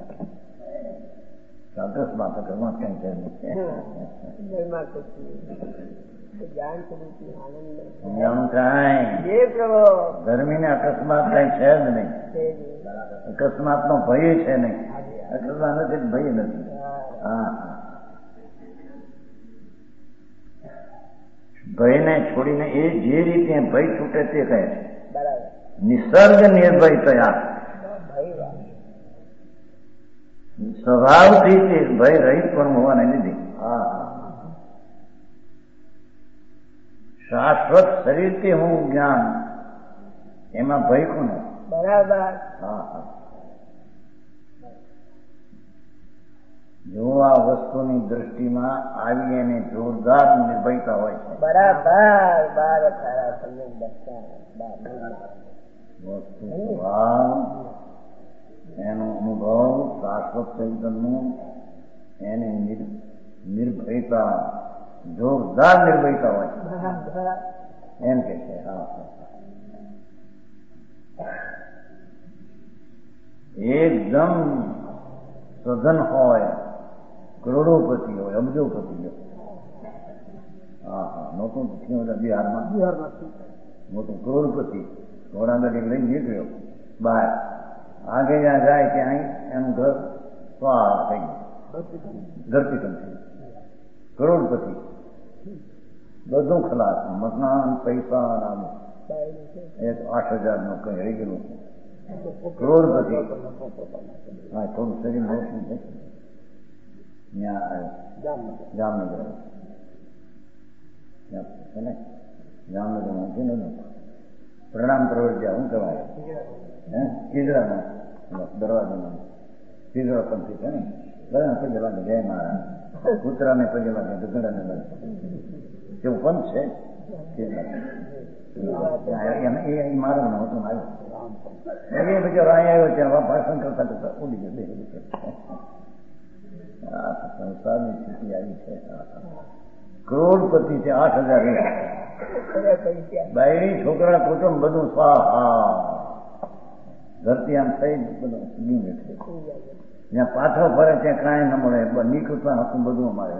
અકસ્માત અકસ્માત કઈ છે સમજાણું કાંઈ? ગરમી ને અકસ્માત કઈ છે જ નહીં. અકસ્માત નો ભય છે નહીં. અકસ્માત નથી, ભય નથી. હા ભયને છોડીને એ જે રીતે ભય છૂટે તે કહે છે નિસર્ગ નિર્ભય થયા. સ્વભાવથી તે ભય રહિત પણ હોવાને લીધે શાશ્વત શરીરથી હું જ્ઞાન, એમાં ભય કોને? બરાબર. હા હા જો આ વસ્તુની દ્રષ્ટિમાં આવી એને જોરદાર નિર્ભયતા હોય છે. બરાબર. વસ્તુ સ્વભાવ એનો અનુભવ શાશ્વત ચૈતન્યનું એને નિર્ભયતા જોરદાર નિર્ભયતા હોય એમ કે છે. હા એકદમ સઘન હોય, કરોડોપતિ હોય, અબજોપતિ હોય. હા હા મોટું થયું બિહારમાં મોટું કરોડપતિ ઘોડાગાડી લઈને નીકળ્યો બહાર. આગે જ્યાં જાય ત્યાં એનું ઘર સ્વાહ થઈ ગયું, ધરતીકંપ થઈ ગયું. કરોડપતિ બધું ખલાસ, મકાન પૈસા એક 8,000 નું કઈ રહી ગયેલું છે. કરોડપતિ. હા થોડું શરીર મોટું છે. ત્યાં જામનગર જામનગર મૂકી ને પ્રણામ કરવા જ્યાં શું કહેવાય કીધરામાં દરવાજામાં કીધરા પંથી છે ને બધા પગે લાગે જય મહારાજ, કૂતરાને પગે લાગે, ગગડાને લાગે, એવું પંથ છે. એ મારું નહોતું આવ્યું એ બિચારો અહીંયા આવ્યો ત્યાં ભાષણ કરતા કરતા ઉડી ગયો. સંસારની સ્થિતિ આવી છે. કરોડપતિ છે, 8,000 બાયડી છોકરા કુટુંબ બધું સ્વાહા. ધરતી આમ થઈ બધું જ્યાં પાછો ફરે ત્યાં કાંઈ ન મળે, નીકળતા હતું બધું અમારે.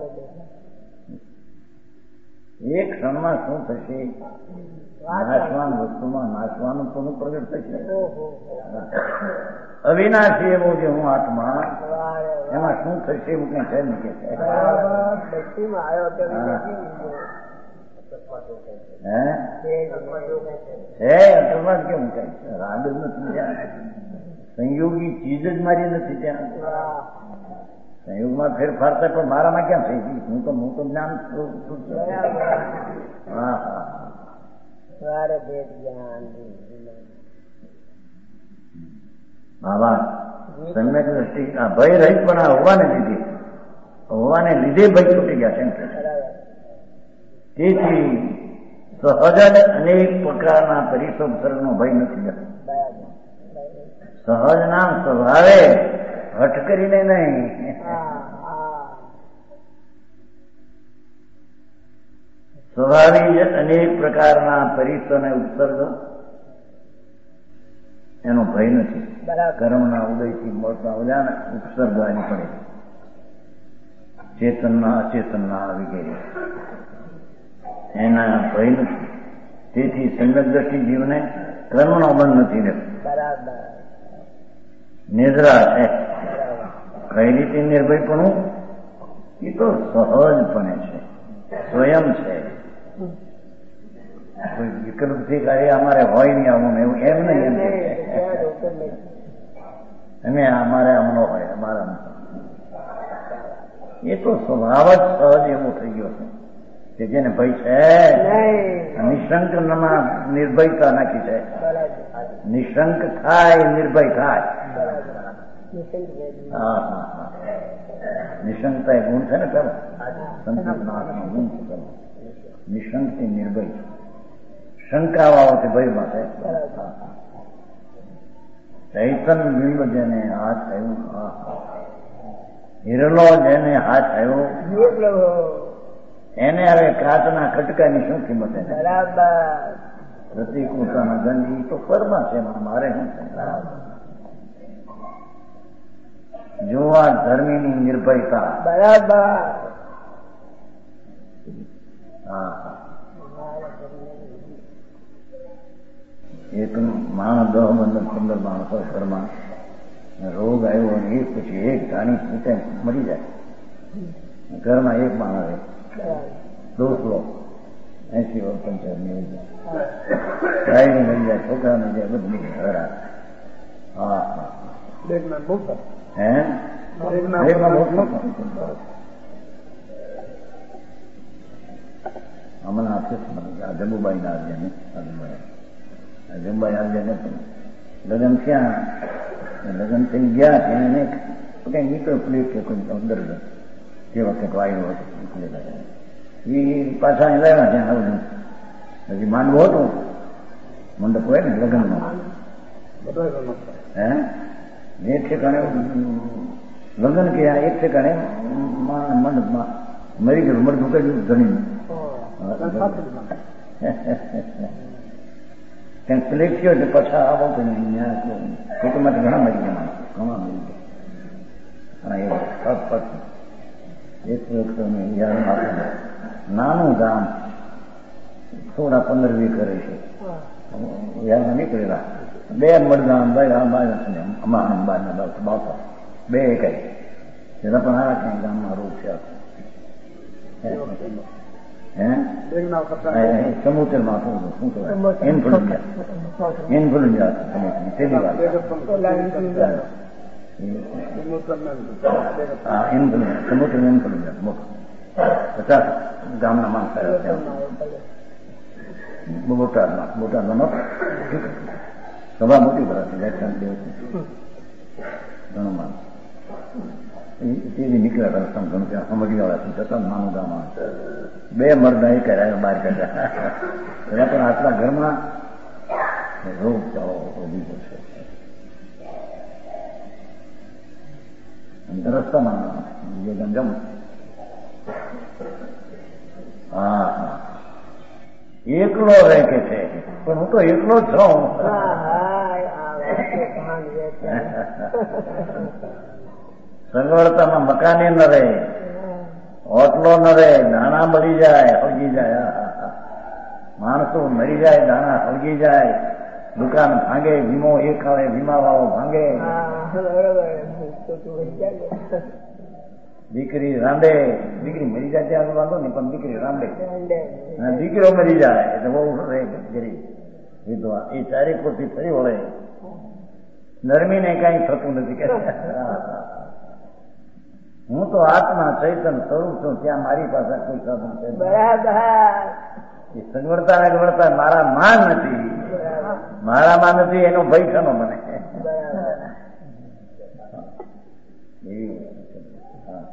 એક ક્ષણમાં શું થશે? નાશવાન વસ્તુમાં નાશવાનું તો પ્રગટ થશે. અવિનાશી એવું જે હું આત્મા એમાં શું થશે એવું કઈ છે નહીં કે છે. અકસ્માત કેવું કઈ રાગ જ નથી, સંયોગી ચીજ જ મારી નથી ત્યાં. સંયોગમાં ફેરફાર થાય પણ મારામાં ક્યાં થઈ ગઈ? હું તો જ્ઞાન. હા હા બાબા સમ્યક દ્રષ્ટિ આ ભય રહિત પણ આ હોવાને લીધે ભય છૂટી ગયા છે. તેથી સહજ જ અનેક પ્રકારના પરિસંસર્ગનો ભય નથી. સહજના સ્વભાવે હઠ કરીને નહીં, સ્વભાવિક જ અનેક પ્રકારના પરિસર ઉત્સર્ગ એનો ભય નથી. કર્મના ઉદયથી મોતના ઉદાન ઉપસર્ગ આવી પડે, ચેતનના અચેતનના વગેરે એના ભય નથી. તેથી સમ્યક દ્રષ્ટિ જીવને કર્મનો બંધ નથી રહેતો. નિદ્રા છે કઈ રીતે નિર્ભયપણું? એ તો સહજપણે છે, સ્વયં છે. કોઈ વિકલ્પથી કાર્ય અમારે હોય નહીં આવું એવું એમ નહીં. એમ અને અમારે અમનો હોય અમારા એ તો સ્વભાવ જ સહજ એવો થઈ ગયો છે કે જેને ભય છે નિશંક નિર્ભયતા નાખી છે. નિશંક થાય નિર્ભય થાય. હા હા હા, નિશંકતા એ ગુણ છે ને પેલો સંતોષનાથનો ગુણ છે પેલો. નિશંકથી નિર્ભય, શંકાવાળો ભયમાં છે. ચૈતન બિંબ જેને હાથ આવ્યું, હિરલો જેને હાથ આવ્યો એને હવે કાચના ખટકાની શું કિંમત? પ્રતિકૂળતાના ગંજ તો પરમાં છે, મારે શું છે? જોવા ધર્મીની નિર્ભયતા. બરાબર. હા, એક માણસ 10-15 માણસો ઘરમાં રોગ આવ્યો અને એક પછી એક ધાણી પૂછે મરી જાય. ઘરમાં એક માણસ દોસ્તો 80 વર્ષ 85 ગાયને મરી જાય, છોકરા મરી જાય, બધી હરા. હા હા, હમણાં જંબુબાઈ ના જંબુબાઈ આવ્યા લગ્ન થયા, લગ્ન થઈ ગયા એને કઈ નીકળ પ્લેટ કે કોઈ અંદર તે વખતે વાયરો હતો એ પાછા લાવ્યા ત્યાં આવું હજી માંડવો હતો મંડપ હોય ને લગ્નમાં. હે એક ઠેકાણે લગ્ન કે એક ઠેકાણે મંડપમાં મરી ગયું, મંડપ કહ્યું જમીન ત્યાં પ્લેટ થયો એટલે પાછા આવો તો ખેતરમાંથી ઘણા મરી ગયા, ઘણા મરી ગયા. એ એક યાદ આપે નાનું ગામ થોડા 15-20 કરે છે યાદમાં નીકળેલા. 2 મડગામ અમારા બાપા 2 કઈ એના પણ આ કઈ ગામમાં રોગ છે. સમુદ્રમાં શું કહેવાય? ઇન્ફ્લુએન્ઝા પેલી વાત. હા, સમુદ્ર ઇન્ફ્લુએન્ઝા મોટો 50 ગામના માણસ બોટાદમાં સભા મોટી ભરાતી વ્યાખ્યાન દિવસની ઘણું માણસ તેવી નીકળ્યા રસ્તા ઘણું ત્યાં સમજવાળાથી જતા નાનું ગામ 2 મરદા એ કર્યા બહાર કાઢ્યા. એના પણ આટલા ઘરમાં રોગ બીજો છે. રસ્તામાં ગંગમ. હા હા, એકલો રહે કે છે પણ હું તો એકલો જ છું. સગવડતામાં મકાને ન રહે, હોટલો ન રહે, દાણા મળી જાય, હળગી જાય. માણસો મરી જાય, દાણા હળગી જાય, દુકાન ભાંગે, વીમો એક આવે, વીમા વાળો ભાંગે, દીકરી રાંડે. દીકરી મરી જાય ત્યાં વાંધો નહીં, પણ દીકરી રાંડે, દીકરો મરી જાય એટલે બહુ રહે ગરીબ વિધવા. એ 4 કોથી ફરી વળે, નરમીને કઈ થતું નથી કે હું તો આત્મા ચૈતન સ્વરૂપ છું, ત્યાં મારી પાસે કોઈ સાધન છે. એ સગવડતા ગવડતા મારા માં નથી, મારામાં નથી એનો ભય છે મને. એવી હા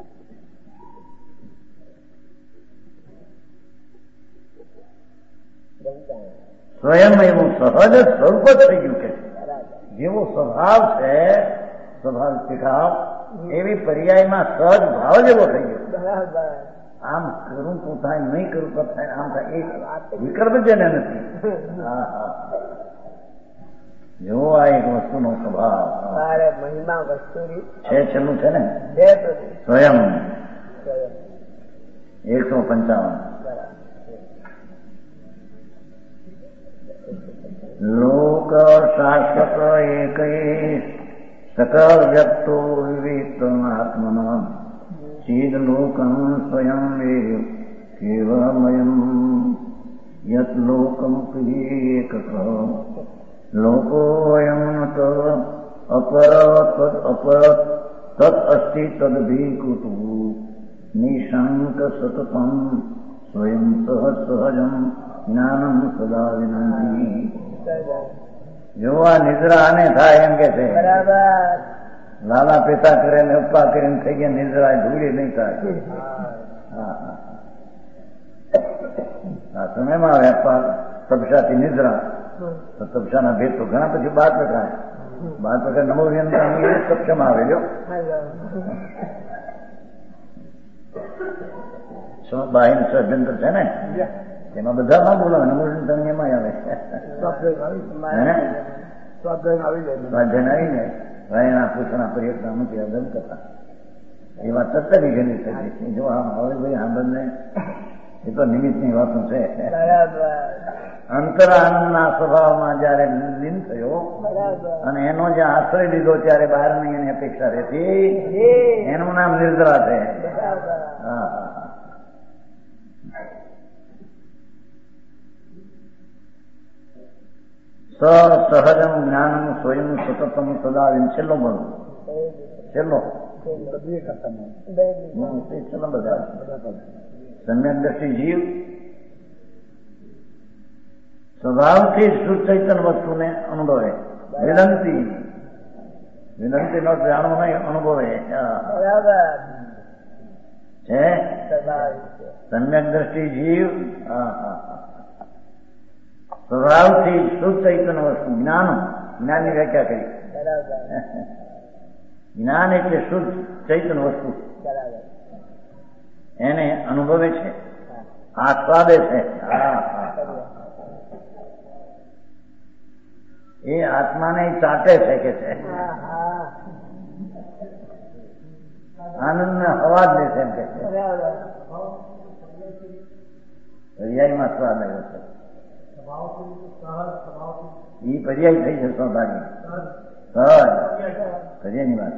સ્વયં એવું સહજ સ્વરૂપ જ થઈ ગયું કે જેવો સ્વભાવ છે સ્વભાવ શીખાવ એવી પર્યાયમાં સહજ ભાવ જેવો થઈ ગયો. આમ કરું તો થાય, નહીં કરું તો થાય, આમ થાય એ વિકલ્પ જ એને નથી. હા હા જેવો આ એક વસ્તુનો સ્વભાવ મહિમા વસ્તુ છે. છેલ્લું છે ને સ્વયં 155. લોક શાશ્વત એક સકલ વ્યક્તો વિવેકમાત્મના ચિદ લોકમ સ્વયં કેવલમયમ યત લોકમ એક લોકોયમ અપર તત અસ્તિ તદભીકૃતુ નિશંક સતતમ સ્વયં સહજમ જ્ઞાનમ સદા વિનંતી. જો આ નિદ્રા આને થાય એમ કે છે લાલા પેતા કરે ને અપ્પા કરીને થઈ ગયા નિદ્રા ધૂળી નહીં થાય. આ સમયમાં આવે અપ્પા તપસાથી નિદ્રા તો તપસાના ભેદ તો ઘણા પછી 12 પ્રકાર 12 પ્રકાર નમો વ્યંતર સક્ષમ આવેલો 22 સજ્જંતર છે ને એમાં બધા માં બોલો નમો વ્યંતર એમાં આવે સ્વાધ્યાય આવીને રાયણા પૂછના પર્યટના મુખ્ય દમ કરતા એવા તત્વની ઘણી થઈ છે. જો આમ હવે ભાઈ આનંદને એ તો નિમિત્તની વાતો છે. અંતરાનંદના સ્વભાવમાં જયારે લીન થયો અને એનો જે આશ્રય લીધો ત્યારે બહારની એની અપેક્ષા રહેતી એનું નામ નિર્જરા છે. સહજમ જ્ઞાનમ સ્વયં સતતમ સદા છેલ્લો બોલો છેલ્લો બધા સમ્યક દ્રષ્ટિ જીવ સ્વભાવથી શુદ્ધ ચૈતન્ય વસ્તુને અનુભવે. વિનંતી વિનંતી નો જાણવું નહીં, અનુભવે છે સમ્યક દ્રષ્ટિ જીવ. સ્વભાવથી શુદ્ધ ચૈતન્ય વસ્તુ જ્ઞાન. જ્ઞાનની વ્યાખ્યા કરી જ્ઞાન એટલે શુદ્ધ ચૈતન્ય વસ્તુ એને અનુભવે છે, આસ્વાદે છે. એ આત્માને ચાટે છે કે છે આનંદને હવા જ દે છે એમ કે છે. પર્યાયમાં સ્વાદ આવ્યો છે. એ પર્યાય થઈ છે સ્વાભાવિક સહજ પર્યાયની વાત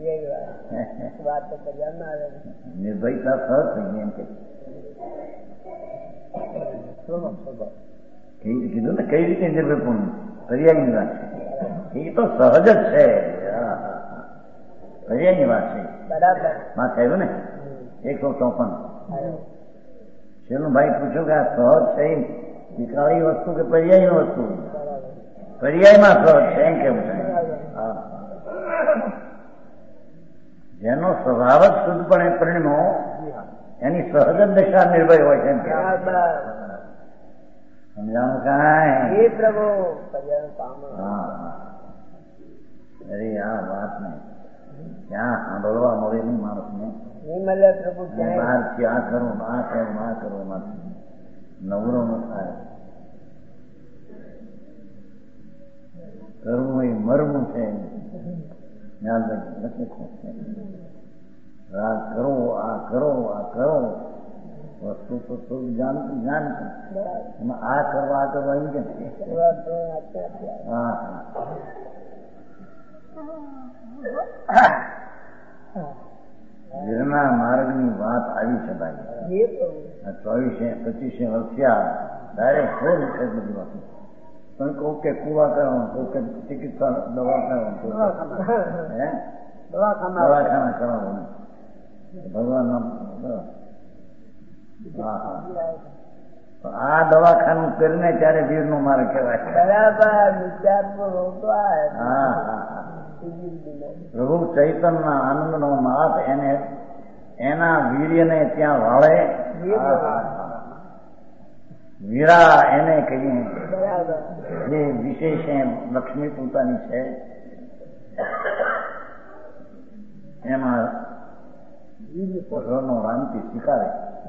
છે. નિર્ભયતા સહજ થઈ ગઈ એમ કે કીધું ને કઈ રીતે નિર્ભયપૂર્ણ પર્યાયની વાત છે. એ તો સહજ જ છે. પર્યાયની વાત છે. માં કહ્યું ને 154 છેલ્લું ભાઈ પૂછ્યું કે આ સહજ છે વિકરાળી વસ્તુ કે પર્યાયની વસ્તુ? પર્યાયમાં સહજ છે એમ કેવું છે. જેનો સ્વભાવ જ શુદ્ધપણે પરિણમો એની સહજ જ દશા નિર્ભય હોય છે એમ કે સમજાણું કાંઈ? અરે આ વાત ને ક્યાં સાંભળવા મળે નહીં માણસને. બહારથી આ કરું આ કરું આ કરું એમાંથી નવરો ન થાય. કરવું એ મરવું છે. આ કરો આ કરો આ કરો વસ્તુ તો થોડું જાણતું જ્ઞાન છે. એમાં આ કરવા એમ કે હા ગીરના માર્ગની વાત આવી છે ભાઈ. 24-25 વર્ષિયા ડાયરેક્ટ ફોન છે બધી વાત. પણ કહું કે કુવા કરવાનું, કહું કે ચિકિત્સા દવા કરવાનું, દવાખાના કરવાનું ભગવાન નામ. હા હા આ દવાખાનું કરીને ત્યારે વીર નો માર્ગ કહેવાય. હા હા હા પ્રભુ ચૈતનના આનંદનો નાથ એના વીર્યને ત્યાં વાળે, વીરા એને કહીએ, જે વિશેષ લક્ષ્મી પોતાની છે એમાં નો રામથી સ્વીકારે.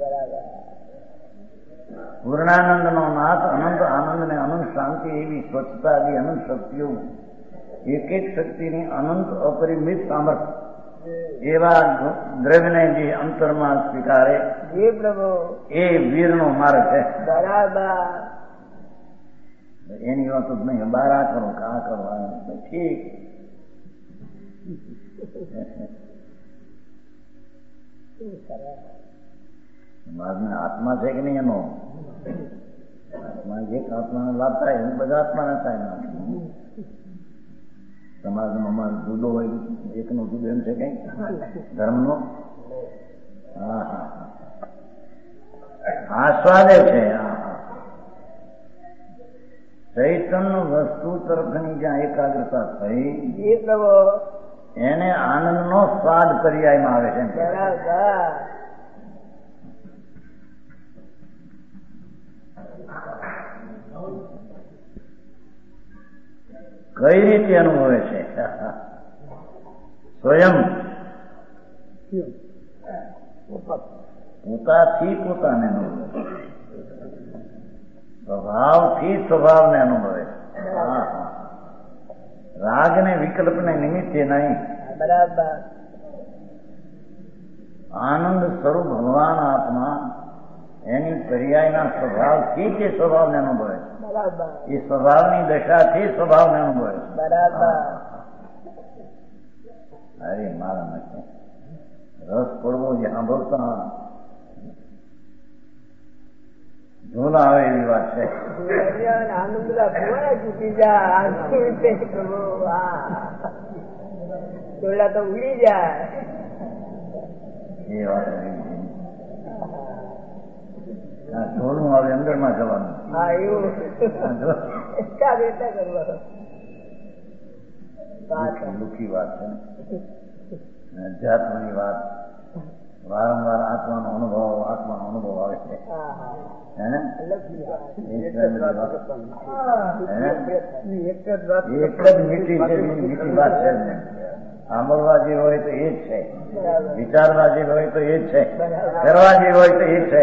પૂર્ણાનંદ નો નાથ અનંત આનંદ ને અનંત શાંતિ, એવી સ્વચ્છતા, એવી અનંત શક્તિઓ, એક એક શક્તિની અનંત અપરિમિત સામર્થ્ય, એવા દ્રવ્યને જે અંતરમાં સ્વીકારે એ વીરનો માર્ગ છે. એની વાત જ નહીં, બહાર આ કરો કે આ કરો, ઠીક. આત્મા છે કે નહીં એનો? આત્મા એક આત્માને લાભ થાય એ બધા આત્માને થાય. સમાજનો અમારો જુદો હોય, એકનો જુદો એમ છે કઈ ધર્મનો? હા હા, આસ્વાદે છે. ચૈતન્ય વસ્તુ તરફની જ્યાં એકાગ્રતા થઈ એને આનંદનો સ્વાદ પર્યાયમાં આવે છે. કઈ રીતે અનુભવે છે? સ્વયં પોતાથી પોતાને અનુભવે, સ્વભાવથી સ્વભાવને અનુભવે. રાગ ને વિકલ્પ ને નિમિત્તે નહીં. આનંદ સ્વરૂપ ભગવાન આત્મા એની પર્યાયના સ્વભાવથી તે સ્વભાવને અનુભવે, એ સ્વભાવની દશાથી સ્વભાવને અનુભવે. અરે મારા માટે રસ પડવો જે સાંભળતા ઝોલા આવે એવી વાત છે. તો ઉડી જાય એ વાત. ઝોલું આવે અંદરમાં જવાનું. હા, એવું દુઃખી વાત છે. અધ્યાત્મની વાત વારંવાર આત્માનો અનુભવ આવે છે. એક જ મીઠી છે, મીઠી વાત છે. સાંભળવા જે હોય તો એ જ છે, વિચારવા જે હોય તો એ જ છે, કરવા જે હોય તો એ જ છે.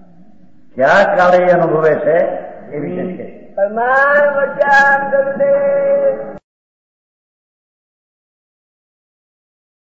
ક્યાં કાળે અનુભવે છે એ વિશેષ છે. પરમાન વચન